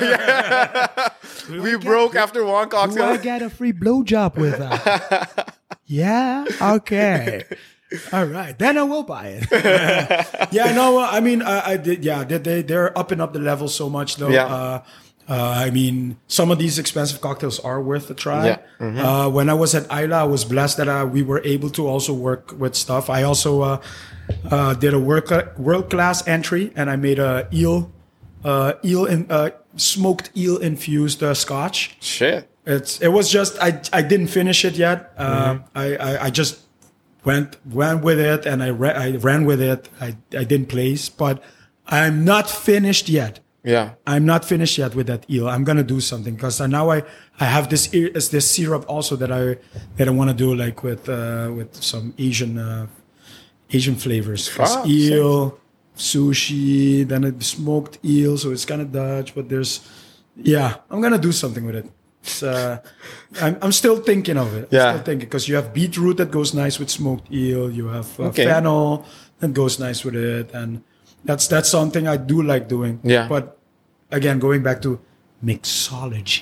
we broke get, after one cocktail. Do I get a free blowjob with that? Yeah. Okay. All right. Then I will buy it. yeah. No. I mean, I, I did. Yeah. They they they're upping up the level so much though. Yeah. Uh, Uh, I mean, some of these expensive cocktails are worth a try. Yeah. Mm-hmm. Uh, when I was at Isla, I was blessed that uh, we were able to also work with stuff. I also uh, uh, did a world world class entry, and I made a eel, uh, eel in, uh, smoked eel infused uh, scotch. Shit, it's it was just I I didn't finish it yet. Uh, mm-hmm. I, I I just went went with it, and I ra- I ran with it. I I didn't place, but I'm not finished yet. Yeah, I'm not finished yet with that eel. I'm gonna do something because now I, I have this this syrup also that I that I want to do like with uh, with some Asian uh, Asian flavors. Ah, eel, sushi, then a smoked eel, so it's kind of Dutch. But there's, yeah, I'm gonna do something with it. It's, uh, I'm I'm still thinking of it. Yeah, I'm still thinking because you have beetroot that goes nice with smoked eel. You have uh, okay. fennel that goes nice with it, and. That's that's something I do like doing. Yeah. But again, going back to mixology,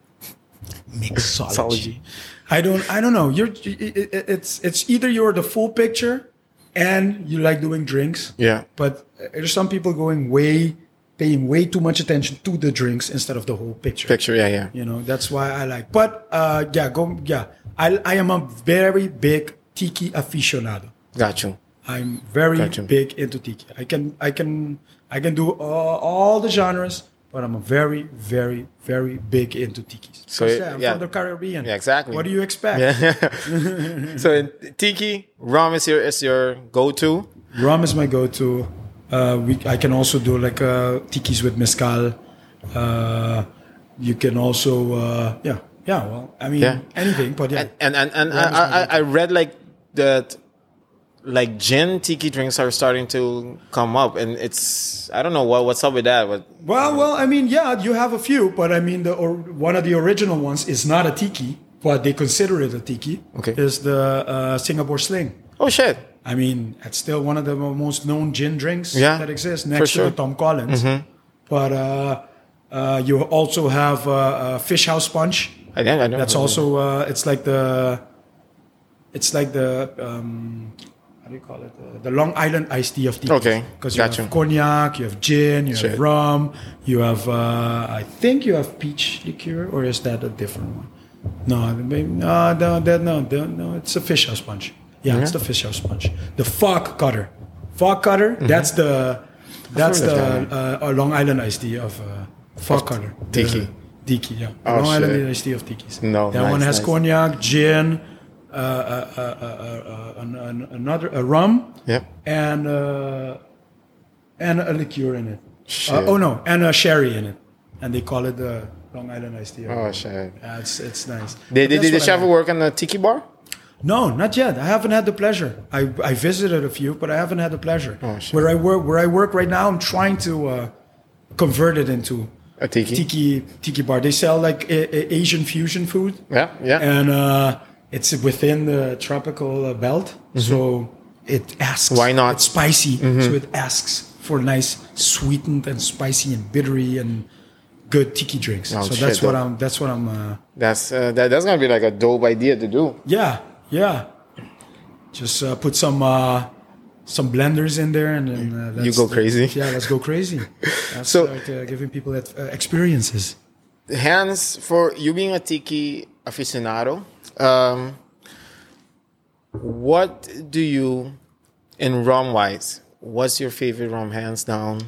mixology. I don't I don't know. You're it, it's it's either you're the full picture, and you like doing drinks. Yeah. But there's some people going way paying way too much attention to the drinks instead of the whole picture. Picture, yeah, yeah. You know that's why I like. But uh, yeah, go yeah. I I am a very big tiki aficionado. Got you. I'm very gotcha. big into tiki. I can, I can, I can do all, all the genres, but I'm a very, very, very big into tikis. So yeah, I'm yeah. from the Caribbean. Yeah, exactly. What do you expect? Yeah. So in tiki, rum is your is your go-to. Rum is my go-to. Uh, we, I can also do like uh, tikis with mezcal. Uh, you can also, uh, yeah, yeah. Well, I mean, yeah. anything, but yeah. And and and, and I, I I read like that. Like gin tiki drinks are starting to come up, and it's I don't know what what's up with that. But well, well, I mean, yeah, you have a few, but I mean, the or one of the original ones is not a tiki, but they consider it a tiki. Okay, is the uh, Singapore Sling. Oh shit! I mean, it's still one of the most known gin drinks yeah, that exists next sure. to the Tom Collins. Mm-hmm. But uh, uh, you also have uh, uh, Fish House Punch. I know, I know. That's also uh, it's like the it's like the um, how do you call it? Uh, the Long Island iced tea of tea. Okay, because you gotcha. have cognac, you have gin, you Shit. have rum, you have uh, I think you have peach liqueur, or is that a different one? No, maybe, no, no, that, no, no, no, it's a fish house punch. Yeah, Yeah. it's the fish house punch. The fog cutter, fog cutter. Mm-hmm. That's the that's heard the of uh, uh, Long Island iced tea of uh, fog cutter. Tiki. The- Tiki, yeah. Oh, Long Island shit. iced tea of Tiki's. No, that nice, one has nice. cognac, gin, uh, uh, uh, uh, uh, an, an, another a rum, Yep. and uh, and a liqueur in it. Shit. Uh, oh no, and a sherry in it, and they call it the Long Island iced tea. Oh shit. Yeah, it's it's nice. Did, But did, that's did what you I ever like. work on a tiki bar? No, not yet. I haven't had the pleasure. I, I visited a few, but I haven't had the pleasure. Oh, shit. Where I work, where I work right now, I'm trying to uh, convert it into A tiki? tiki tiki bar. They sell like a, a Asian fusion food, Yeah, yeah. and uh, it's within the tropical uh, belt, so it asks. Mm-hmm. Why not? Mm-hmm. It's spicy, so it asks for nice sweetened and spicy and bittery and good tiki drinks. Oh, so shit, that's what though. I'm. That's what I'm. Uh, That's uh, that, that's gonna be like a dope idea to do. yeah, yeah. Just uh, put some uh, some blenders in there, and then uh, You that's go the- crazy. Yeah, let's go crazy. That's So- like uh, giving people that, uh, experiences. Hans, for you being a tiki aficionado, um, what do you, in rum wise, what's your favorite rum hands down?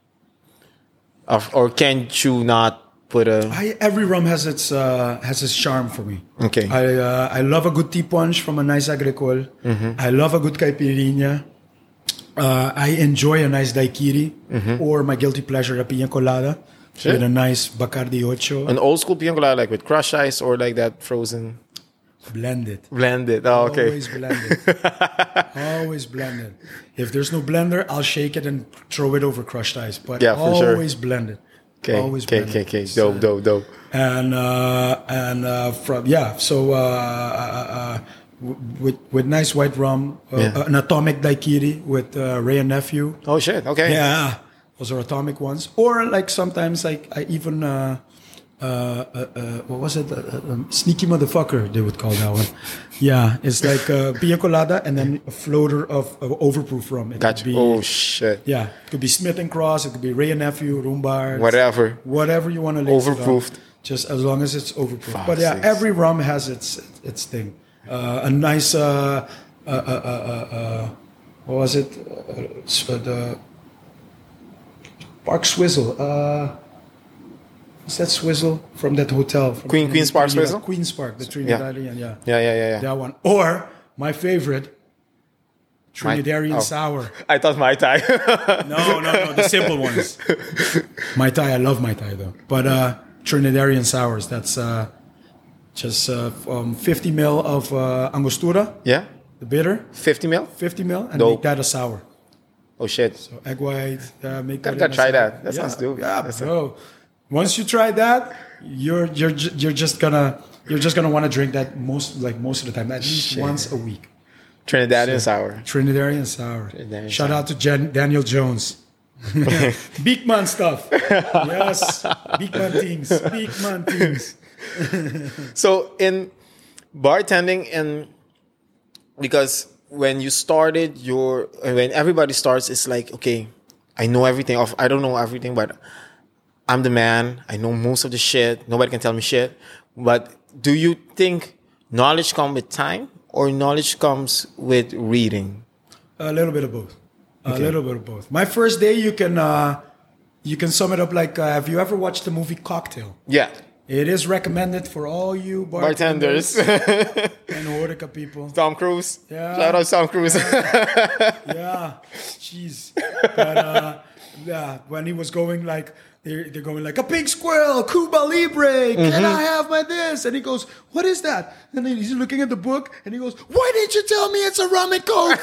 Of, or can you not put a I, every rum has its uh, has its charm for me. okay? I uh, I love a good tea punch from a nice agricole. Mm-hmm. I love a good caipirinha. Uh, I enjoy a nice daiquiri Mm-hmm. or my guilty pleasure a piña colada Sure. with a nice Bacardi Ocho. An old school piña colada, like with crushed ice or like that frozen Blended. blended. Oh, okay. Always blended. Always blended. If there's no blender, I'll shake it and throw it over crushed ice. But Yeah, for sure. always blended. Okay, Always okay, blended. okay, okay. Dope, dope, dope. And uh, and uh, from yeah, so uh, uh, uh, w- with with nice white rum, uh, Yeah. an atomic daiquiri with uh, Ray and Nephew. Oh shit. Okay. Yeah, those are atomic ones. Or like sometimes like I even uh, uh, uh, uh, what was it? Uh, uh, um, sneaky motherfucker they would call that one. Yeah, it's like uh, pina colada and then a floater of, of overproof rum. It Gotcha. could be, Oh shit. yeah, it could be Smith and Cross. It could be Ray and Nephew, Rumbar, Whatever. whatever you want to lace it on, Overproofed. just as long as it's overproof. Fuck But yeah, sakes. every rum has its its thing. Uh, a nice uh, uh, uh, uh, uh, uh, what was it? Uh, s- uh, the Park Swizzle. Uh, what's that Swizzle from that hotel? From Queen- Queen's Park Trinidad- Swizzle? Queen's Park, the Trinidadian. Yeah, Yeah, yeah, yeah, yeah. that one. Or my favorite, Trinidadian oh. sour. I thought Mai Tai. No, no, no, the simple ones. Mai Tai, I love Mai Tai though. But uh, Trinidadian sours, that's uh, just uh, um, fifty mil of uh, Angostura, Yeah. the bitter, fifty mil. fifty mil, and Dope. make that a sour. Oh shit. So egg white, uh, make Gotta- that. gotta in a try sour. that. That yeah, sounds dope. Yeah, That's bro. Once you try that, you're you're ju- you're just gonna you're just gonna want to drink that most like most of the time, at least Shit. once a week. Trinidadian sour. Trinidadian sour. Trinidadian Shout sour. out to Jan- Daniel Jones. Big man stuff. Yes. Big man things. Big man things. So in bartending, and because when you started your, when everybody starts, it's like, okay, I know everything. Of I don't know everything, but I'm the man. I know most of the shit. Nobody can tell me shit. But do you think knowledge comes with time, or knowledge comes with reading? A little bit of both. A little bit of both. My first day, you can uh, you can sum it up like: uh, have you ever watched the movie Cocktail? Yeah, It is recommended for all you bartenders, bartenders. and Horeca people. Tom Cruise. Yeah. Shout out Tom Cruise. Yeah, jeez. But uh, yeah, when he was going like, they're, they're going like a pink squirrel, Cuba Libre. Can I have my this? And he goes, what is that? And then he's looking at the book and he goes, why didn't you tell me it's a rum and coke?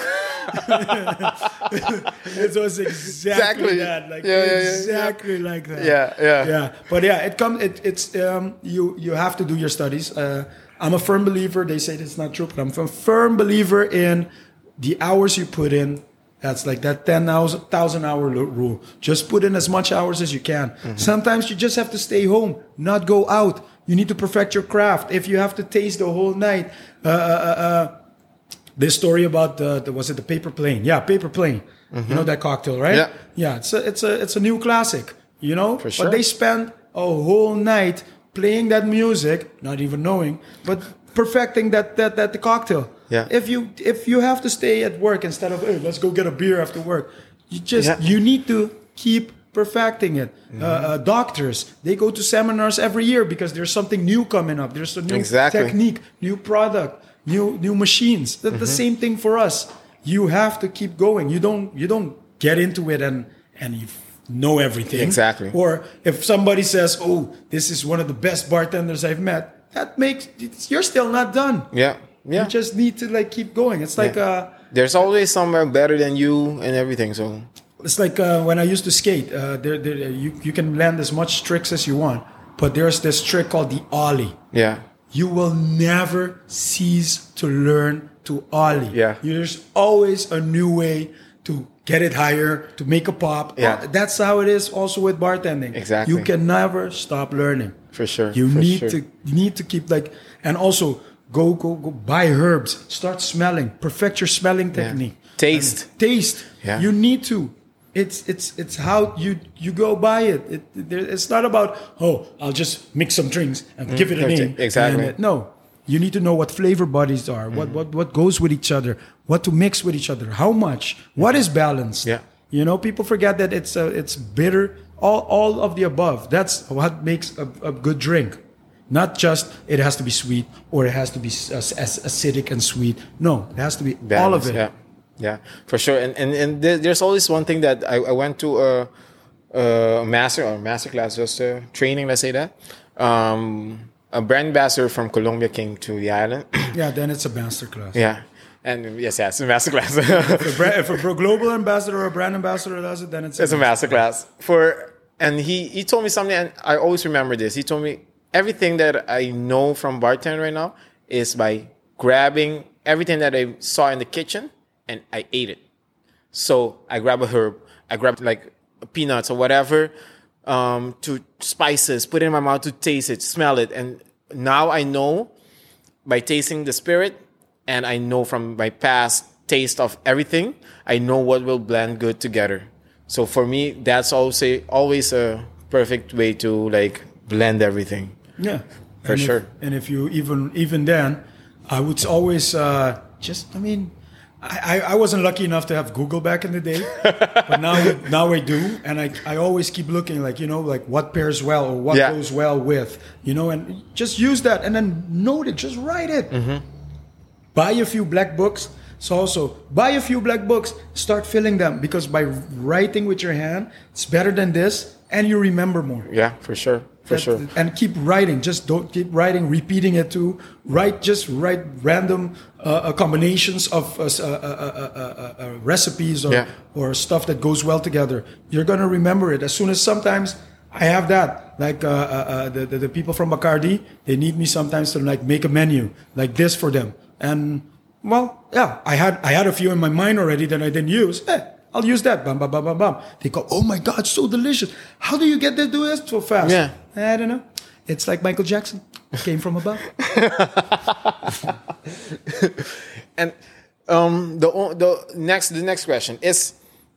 It was exactly, Exactly. that, like Yeah, yeah, yeah, yeah. exactly like that. Yeah, yeah. yeah. But yeah, it comes. It, it's um, you you have to do your studies. Uh, I'm a firm believer. They say it's not true, but I'm a firm believer in the hours you put in. That's like that ten thousand hour lo- rule. Just put in as much hours as you can. Mm-hmm. Sometimes you just have to stay home, not go out. You need to perfect your craft. If you have to taste the whole night, uh, uh, uh, this story about the, the was it the paper plane? Yeah, paper plane. Mm-hmm. You know that cocktail, right? Yeah. Yeah, it's a it's a it's a new classic. You know, For sure. But they spent a whole night playing that music, not even knowing, but perfecting that that that the cocktail. Yeah. If you if you have to stay at work instead of hey, let's go get a beer after work, you just Yeah. you need to keep perfecting it. Mm-hmm. Uh, uh, doctors, they go to seminars every year because there's something new coming up. There's a new Exactly. technique, new product, new new machines. That's Mm-hmm. the same thing for us. You have to keep going. You don't you don't get into it and and you know everything. Exactly. Or if somebody says, "Oh, this is one of the best bartenders I've met," that makes you're still not done. Yeah. Yeah. You just need to like keep going. It's like Yeah. uh There's always somewhere better than you and everything. So it's like uh, when I used to skate. Uh, there, there, you you can land as much tricks as you want, but there's this trick called the ollie. yeah. You will never cease to learn to ollie. Yeah. There's always a new way to get it higher, to make a pop. Yeah. That's how it is also with bartending. Exactly. You can never stop learning. For sure. You for need sure. to you need to keep like and also go go go buy herbs, start smelling, perfect your smelling technique. Taste. And taste. Yeah. You need to. It's it's it's how you you go by it. it there, it's not about oh I'll just mix some drinks and give it a okay, name. exactly. And, uh, no, you need to know what flavor bodies are, what what what goes with each other, what to mix with each other, how much, what is balanced. Yeah. You know, people forget that it's uh, it's bitter. All all of the above. That's what makes a, a good drink. Not just it has to be sweet or it has to be as, as acidic and sweet. No, it has to be all of Balance, it. Yeah, yeah, for sure. And and and there- there's always one thing that I, I went to a, a master or master class, just uh, training. Let's say that um, a brand ambassador from Colombia came to the island. Yeah, then it's a master class. yeah, and yes, yes, a master class. If a, brand, if a global ambassador or a brand ambassador does it, then it's, It's a master class for, and he he told me something, and I always remember this. He told me everything that I know from bartending right now is by grabbing everything that I saw in the kitchen and I ate it. So I grab a herb, I grab like peanuts or whatever, um, to spices, put it in my mouth to taste it, smell it, and now I know by tasting the spirit, and I know from my past taste of everything, I know what will blend good together. So for me, that's also always a perfect way to like blend everything. Yeah, For and sure. If, and if you even even then, I would always uh, just. I mean, I, I wasn't lucky enough to have Google back in the day, but now now I do, and I I always keep looking like you know like what pairs well or what Yeah. goes well with you know, and just use that and then note it, just write it. Mm-hmm. Buy a few black books. So also buy a few black books, start filling them because by writing with your hand, it's better than this, and you remember more. Yeah, for sure. For That- sure. And keep writing. Just don't keep writing, repeating it too. Write, just write random uh, uh, combinations of uh, uh, uh, uh, uh, uh, recipes or, Yeah. or stuff that goes well together. You're gonna remember it as soon as sometimes I have that. Like uh, uh, uh, the, the the people from Bacardi, they need me sometimes to like make a menu like this for them. And well, yeah, I had I had a few in my mind already that I didn't use. Eh, I'll use that. Bam, bam, bam, bam, bam. They go, oh my God, so delicious. How do you get to do this so fast? Yeah. I don't know. It's like Michael Jackson. Came from above. And um, the o- the next the next question is,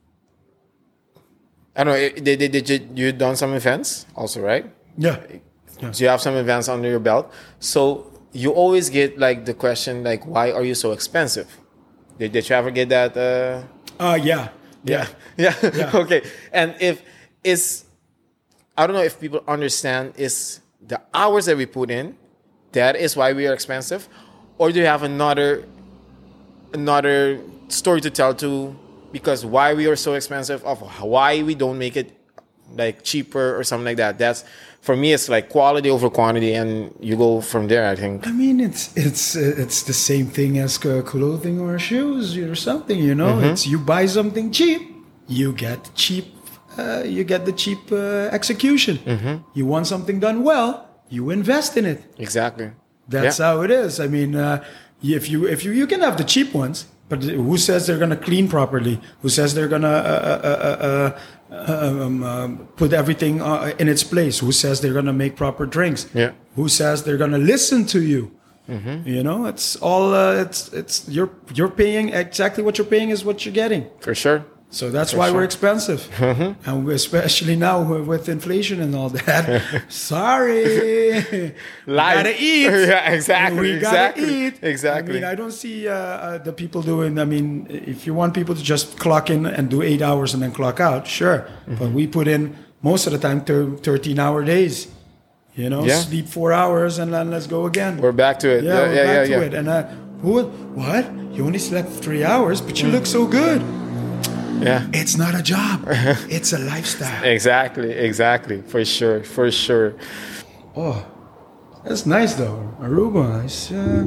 I don't know. Did, did, did you you done some events also, right? Yeah. So you have some events under your belt. So you always get like the question like, why are you so expensive? Did, did you ever get that? Uh, Uh, yeah. yeah, yeah. Yeah. Okay. And if is, I don't know if people understand is the hours that we put in, that is why we are expensive, or do you have another another story to tell to because why we are so expensive of why we don't make it like cheaper or something like that? That's for me. It's like quality over quantity, and you go from there. I think. I mean, it's it's uh, it's the same thing as uh, clothing or shoes or something. You know, Mm-hmm. it's you buy something cheap, you get cheap, uh, you get the cheap uh, execution. Mm-hmm. You want something done well, you invest in it. Exactly. That's Yeah. how it is. I mean, uh, if you if you you can have the cheap ones, but who says they're gonna clean properly? Who says they're gonna uh, uh, uh, uh, um, um, put everything uh, in its place? Who says they're gonna make proper drinks? Yeah. Who says they're gonna listen to you? Mm-hmm. You know, it's all uh, it's it's you're you're paying exactly what you're paying is what you're getting. For sure. So that's For why sure. we're expensive, mm-hmm. and we, especially now with inflation and all that. Sorry, Life. we gotta eat. Yeah, exactly. We gotta exactly. eat. Exactly. I mean, I don't see uh, uh, the people doing. I mean, if you want people to just clock in and do eight hours and then clock out, sure. Mm-hmm. But we put in most of the time thirteen-hour days. You know, yeah. sleep four hours and then let's go again. We're back to it. Yeah, Yeah, we're yeah, back yeah. to yeah. it. And uh, who? What? You only slept three hours, but you look so good. Yeah. It's not a job. It's a lifestyle. Exactly, exactly. For sure, for sure. Oh, that's nice though. Aruba. It's, uh...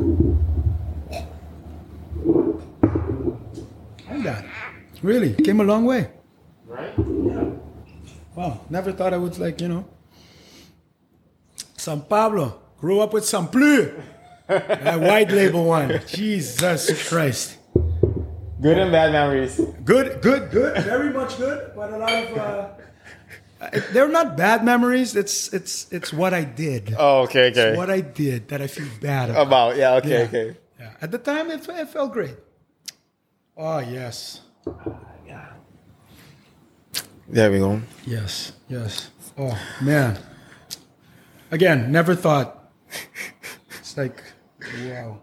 I like that. Really, came a long way. Right? Yeah. Wow, never thought I would like, you know. San Pablo. Grew up with San Plu. That white label one. Jesus Christ. Good and bad memories. Good, good, good. Very much good. But a lot of uh, they're not bad memories. It's it's it's what I did. Oh, okay, okay. It's what I did that I feel bad about. About, yeah, okay, Yeah. okay. Yeah. At the time, it, it felt great. Oh yes, Yeah. There we go. yes, yes. Oh man. Again, never thought. It's like, wow.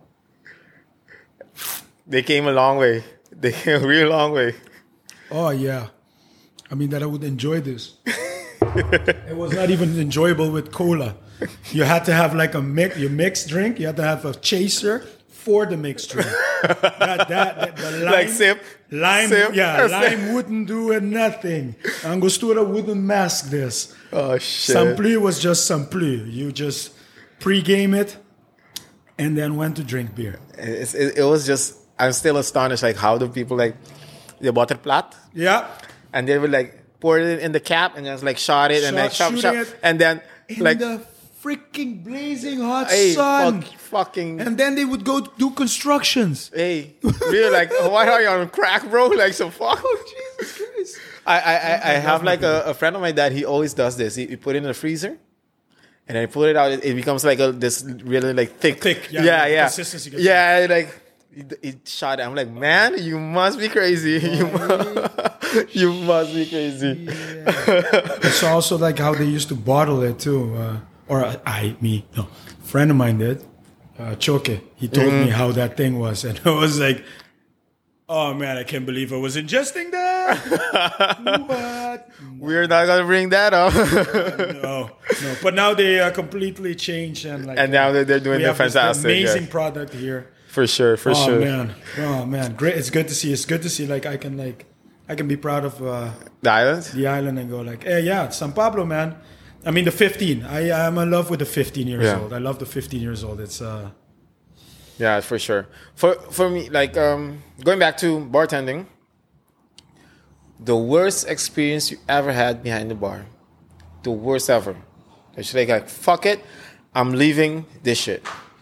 They came a long way. They came a real long way. Oh yeah. I mean that I would enjoy this. It was not even enjoyable with cola. You had to have like a mix, your mixed drink. You had to have a chaser for the mixed drink. that, that, that the lime, Like sip, lime, sip, yeah, or lime sip. wouldn't do it nothing. Angostura wouldn't mask this. Oh, shit. Samplu was just Samplu. You just pre-game it, and then went to drink beer. It's, it, it was just, I'm still astonished, like, how do people, like, the waterplat, Yeah. and they would, like, pour it in the cap and just, like, shot it and, Shot- like, shop, shooting shop. it And then, In like, the freaking blazing hot hey, sun. fuck, fucking, And then they would go do constructions. hey, really, like, why are you on crack, bro? Like, so fuck. Oh, Jesus Christ. I, I, I, I have, like, a, a friend of my dad, he always does this. He, he put it in the freezer. And then he pull it out. It, it becomes like a this really like thick, Thick, yeah, yeah, like yeah, consistency gets yeah. Like it, it shot it. I'm like, man, you must be crazy. You, mu- you must be crazy. Yeah. It's also like how they used to bottle it too. Uh, or uh, I, me, no. A friend of mine did. Uh, Choke. He told Mm-hmm. me how that thing was. And I was like, oh man, I can't believe I was ingesting that. What? We're not gonna bring that up. No, no. But now they uh, completely changed and like. And now that they're doing we the have this fantastic, amazing yeah. product here. For sure, for oh sure. man, oh man, great! It's good to see. It's good to see. Like I can like, I can be proud of uh, The island. the island and go like, hey, yeah, it's San Pablo, man. I mean the fifteen. I I'm in love with the fifteen years Yeah. old. I love the fifteen years old. It's uh, Yeah, for sure. For for me, like um, going back to bartending, the worst experience you ever had behind the bar, the worst ever. It's like, like fuck it, I'm leaving this shit.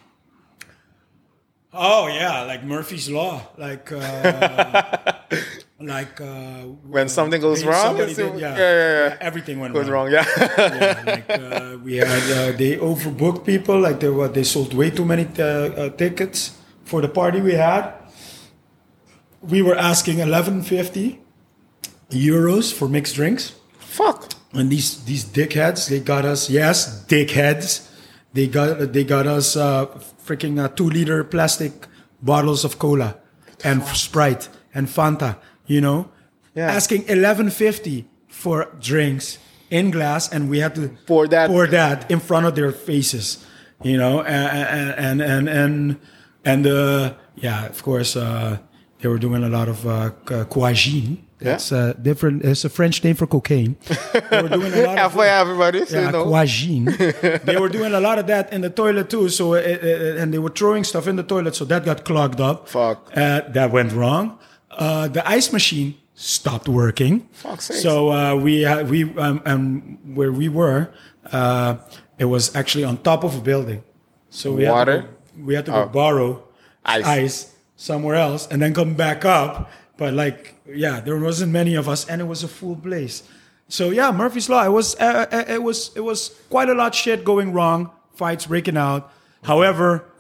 oh yeah, like Murphy's Law, like uh, like uh, When something goes they- wrong, somebody it's- did- yeah, yeah, yeah, yeah. everything went Goes wrong. wrong, yeah. Yeah, like uh, we had, uh, they overbooked people. Like they were, they sold way too many uh, uh, tickets for the party we had. We were asking eleven fifty euros for mixed drinks, Fuck. and these these dickheads, they got us. Yes, dickheads. They got they got us uh, freaking uh, two liter plastic bottles of cola and Sprite and Fanta. You know, Yeah. asking eleven fifty for drinks in glass, and we had to Pour that. pour that in front of their faces, you know, and and and and and uh, yeah, of course, uh, they were doing a lot of uh, coagine. That's uh, different. It's a French name for cocaine. They were doing a lot of Halfway, everybody. So yeah, you know. coagine. They were doing a lot of that in the toilet too. So it, it, and they were throwing stuff in the toilet, so that got clogged up. Fuck. Uh, that went wrong. Uh, the ice machine stopped working. Fuck's sakes. So uh, we had, we um, um, where we were, uh, it was actually on top of a building. So we Water? had to go, we had to go Oh. borrow Ice. ice somewhere else and then come back up. But like, yeah, there wasn't many of us, and it was a full place. So yeah, Murphy's Law. It was uh, uh, it was it was quite a lot of shit going wrong, fights breaking out. However,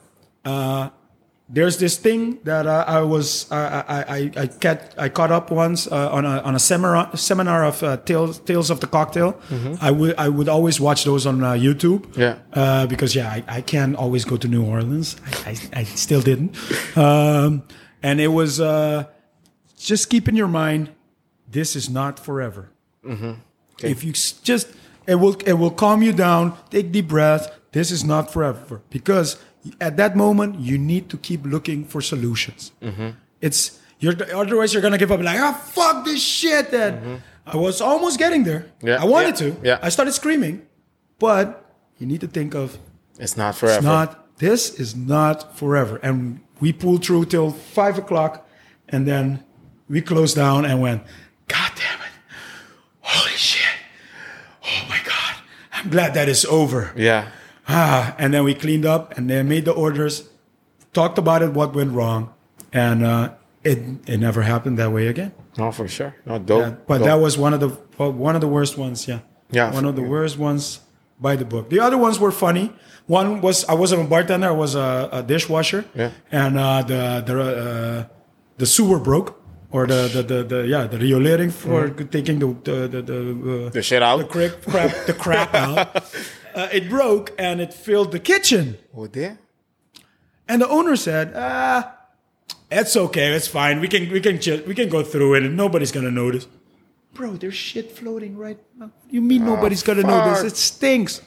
Uh, there's this thing that uh, I was I I I, I, cat, I caught up once uh, on a on a seminar seminar of uh, tales tales of the cocktail. Mm-hmm. I would I would always watch those on uh, YouTube. Yeah. Uh, because yeah, I, I can't always go to New Orleans. I, I, I still didn't. Um, and it was uh, just keep in your mind, this is not forever. Mm-hmm. Okay. If you s- just it will it will calm you down. Take deep breath. This is not forever because at that moment you need to keep looking for solutions. Mm-hmm. It's you're otherwise you're gonna give up like ah fuck this shit. And mm-hmm. I was almost getting there. Yeah. I wanted yeah. to. Yeah. I started screaming, but you need to think of it's not forever. it's not. This is not forever. And we pulled through till five o'clock, and then we closed down and went. God damn it! Holy shit! Oh my god! I'm glad that is over. Yeah. Ah, and then we cleaned up and then made the orders, talked about it, what went wrong, and uh, it it never happened that way again. No, for sure. No, dope. Yeah, but dope. that was one of the well, one of the worst ones. Yeah. Yeah. One of the worst ones by the book. The other ones were funny. One was I wasn't a bartender. I was a, a dishwasher. Yeah. And uh, the the uh, the sewer broke. Or the, the, the, the yeah the riolering for mm. taking the the the the, uh, the shit out, the crap, crap the crap out. Uh, it broke and it filled the kitchen. Oh dear! And the owner said, "Ah, it's okay, it's fine. We can we can we can go through it, and nobody's gonna notice." Bro, there's shit floating right now. You mean oh, nobody's gonna fuck. notice? It stinks.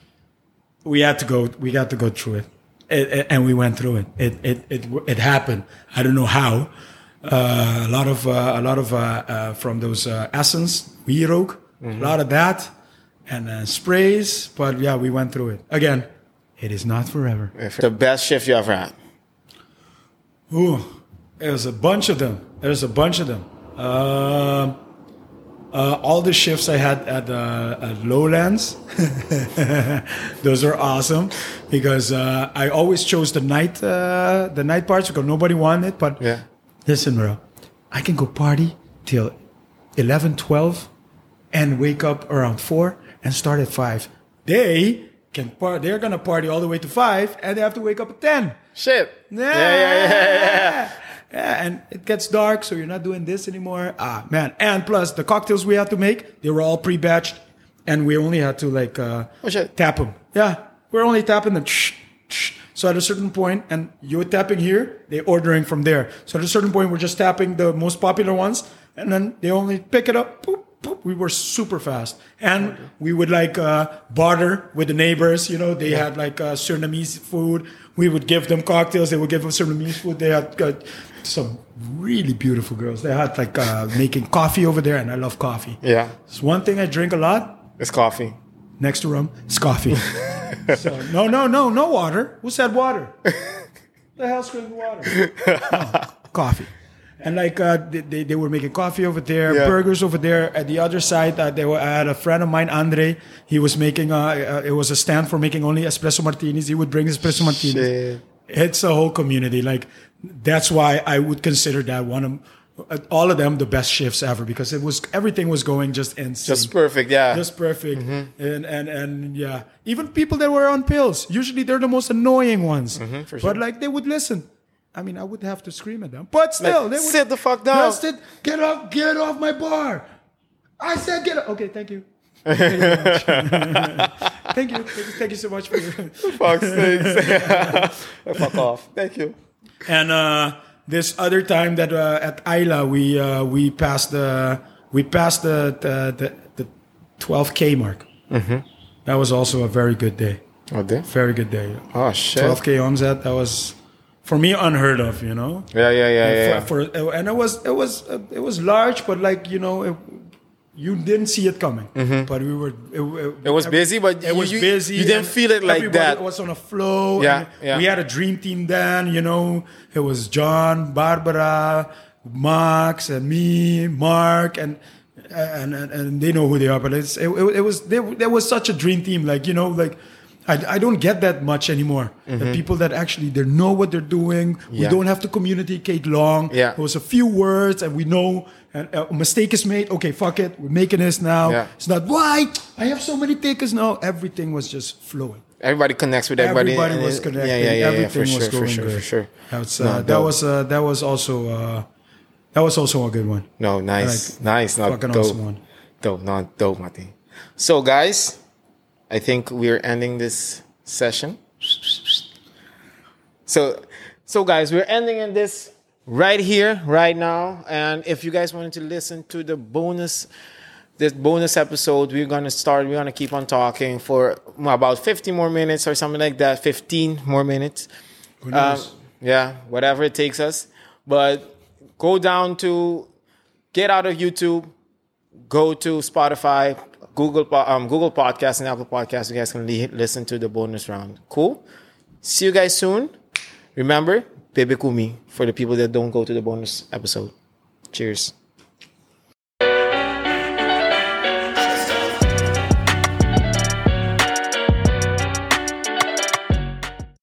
We had to go. We got to go through it, it, it and we went through it. It it it it happened. I don't know how. Uh, a lot of uh, a lot of uh, uh, from those uh, essence, wierook, mm-hmm. a lot of that, and uh, sprays. But yeah, we went through it again. It is not forever. The best shift you ever had? Ooh, there's a bunch of them. There's a bunch of them. Uh, uh, all the shifts I had at, uh, at Lowlands, those are awesome because uh, I always chose the night uh, the night parts because nobody wanted it. But yeah. Listen, bro, I can go party till eleven, twelve and wake up around four and start at five. They can par- they're going to party all the way to five and they have to wake up at ten. Shit. Yeah. Yeah, yeah, yeah, yeah. Yeah, and it gets dark, so you're not doing this anymore. Ah, man. And plus, the cocktails we had to make, they were all pre-batched and we only had to like uh, oh, shit. tap them. Yeah, we're only tapping them. So at a certain point, and you're tapping here, they're ordering from there. So at a certain point, we're just tapping the most popular ones, and then they only pick it up. Boop, boop. We were super fast. And okay. we would like uh, barter with the neighbors. You know, they yeah. had like uh, Surinamese food. We would give them cocktails. They would give them Surinamese food. They had uh, some really beautiful girls. They had like uh, making coffee over there, and I love coffee. Yeah. It's one thing I drink a lot. It's coffee. Next to rum, it's coffee. So, no, no, no, no water. Who said water? The hell's drinking water? No, coffee. And like uh, they, they were making coffee over there, yeah. burgers over there. At the other side, uh, they were, I had a friend of mine, Andre. He was making, uh, uh, it was a stand for making only espresso martinis. He would bring espresso martinis. Shit. It's a whole community. Like that's why I would consider that one of all of them the best shifts ever because it was everything was going just insane. Just perfect, yeah. Just perfect. Mm-hmm. And and and yeah. Even people that were on pills, usually they're the most annoying ones. Mm-hmm, for sure. But like they would listen. I mean, I would have to scream at them. But still, like, they would sit the fuck down. Sit, get off, get off my bar. I said get off. Okay, thank you. Thank you very much. Thank you. Thank you so much for your fuck sakes. Fuck off. Thank you. And uh this other time that uh, at Isla we uh, we passed the we passed the the, the, the twelve K mark. Mm-hmm. That was also a very good day. Oh, day? Very good day. Oh shit! twelve K omzet. That was for me unheard of. You know. Yeah, yeah, yeah, and yeah. For, yeah. for and it was it was uh, it was large, but like you know. It, you didn't see it coming, mm-hmm. but we were. It, it, it was busy, but it you, was you, busy. You didn't feel it like that. Everybody was on a flow. Yeah, yeah. We had a dream team then. You know, it was John, Barbara, Max, and me, Mark, and and and, and they know who they are. But it's it, it was there. There was such a dream team. Like you know, like. I, I don't get that much anymore. Mm-hmm. The people that actually they know what they're doing. Yeah. We don't have to communicate long. Yeah. It was a few words, and we know. And a mistake is made. Okay, fuck it. We're making this now. Yeah. It's not why I have so many takers now. Everything was just flowing. everybody connects with everybody. Everybody and was it- connecting. Yeah, yeah, yeah, yeah, Everything for was sure, going for sure, good. for sure. That's, uh, No, that dope. was uh, that was also uh, that was also a good one. No, nice, Like, nice, not fucking dope, awesome one. dope, not dope, Mati. So, guys, I think we're ending this session. So, so guys, we're ending in this right here, right now. And if you guys wanted to listen to the bonus, this bonus episode, we're gonna start. We're gonna keep on talking for about fifty more minutes or something like that. Fifteen more minutes. Who knows? Um, yeah, whatever it takes us. But go down to get out of YouTube. Go to Spotify, Google, Po- um, Google Podcasts, and Apple Podcasts. You guys can li- listen to the bonus round. Cool. See you guys soon. Remember, Bebe Kumi for the people that don't go to the bonus episode. Cheers.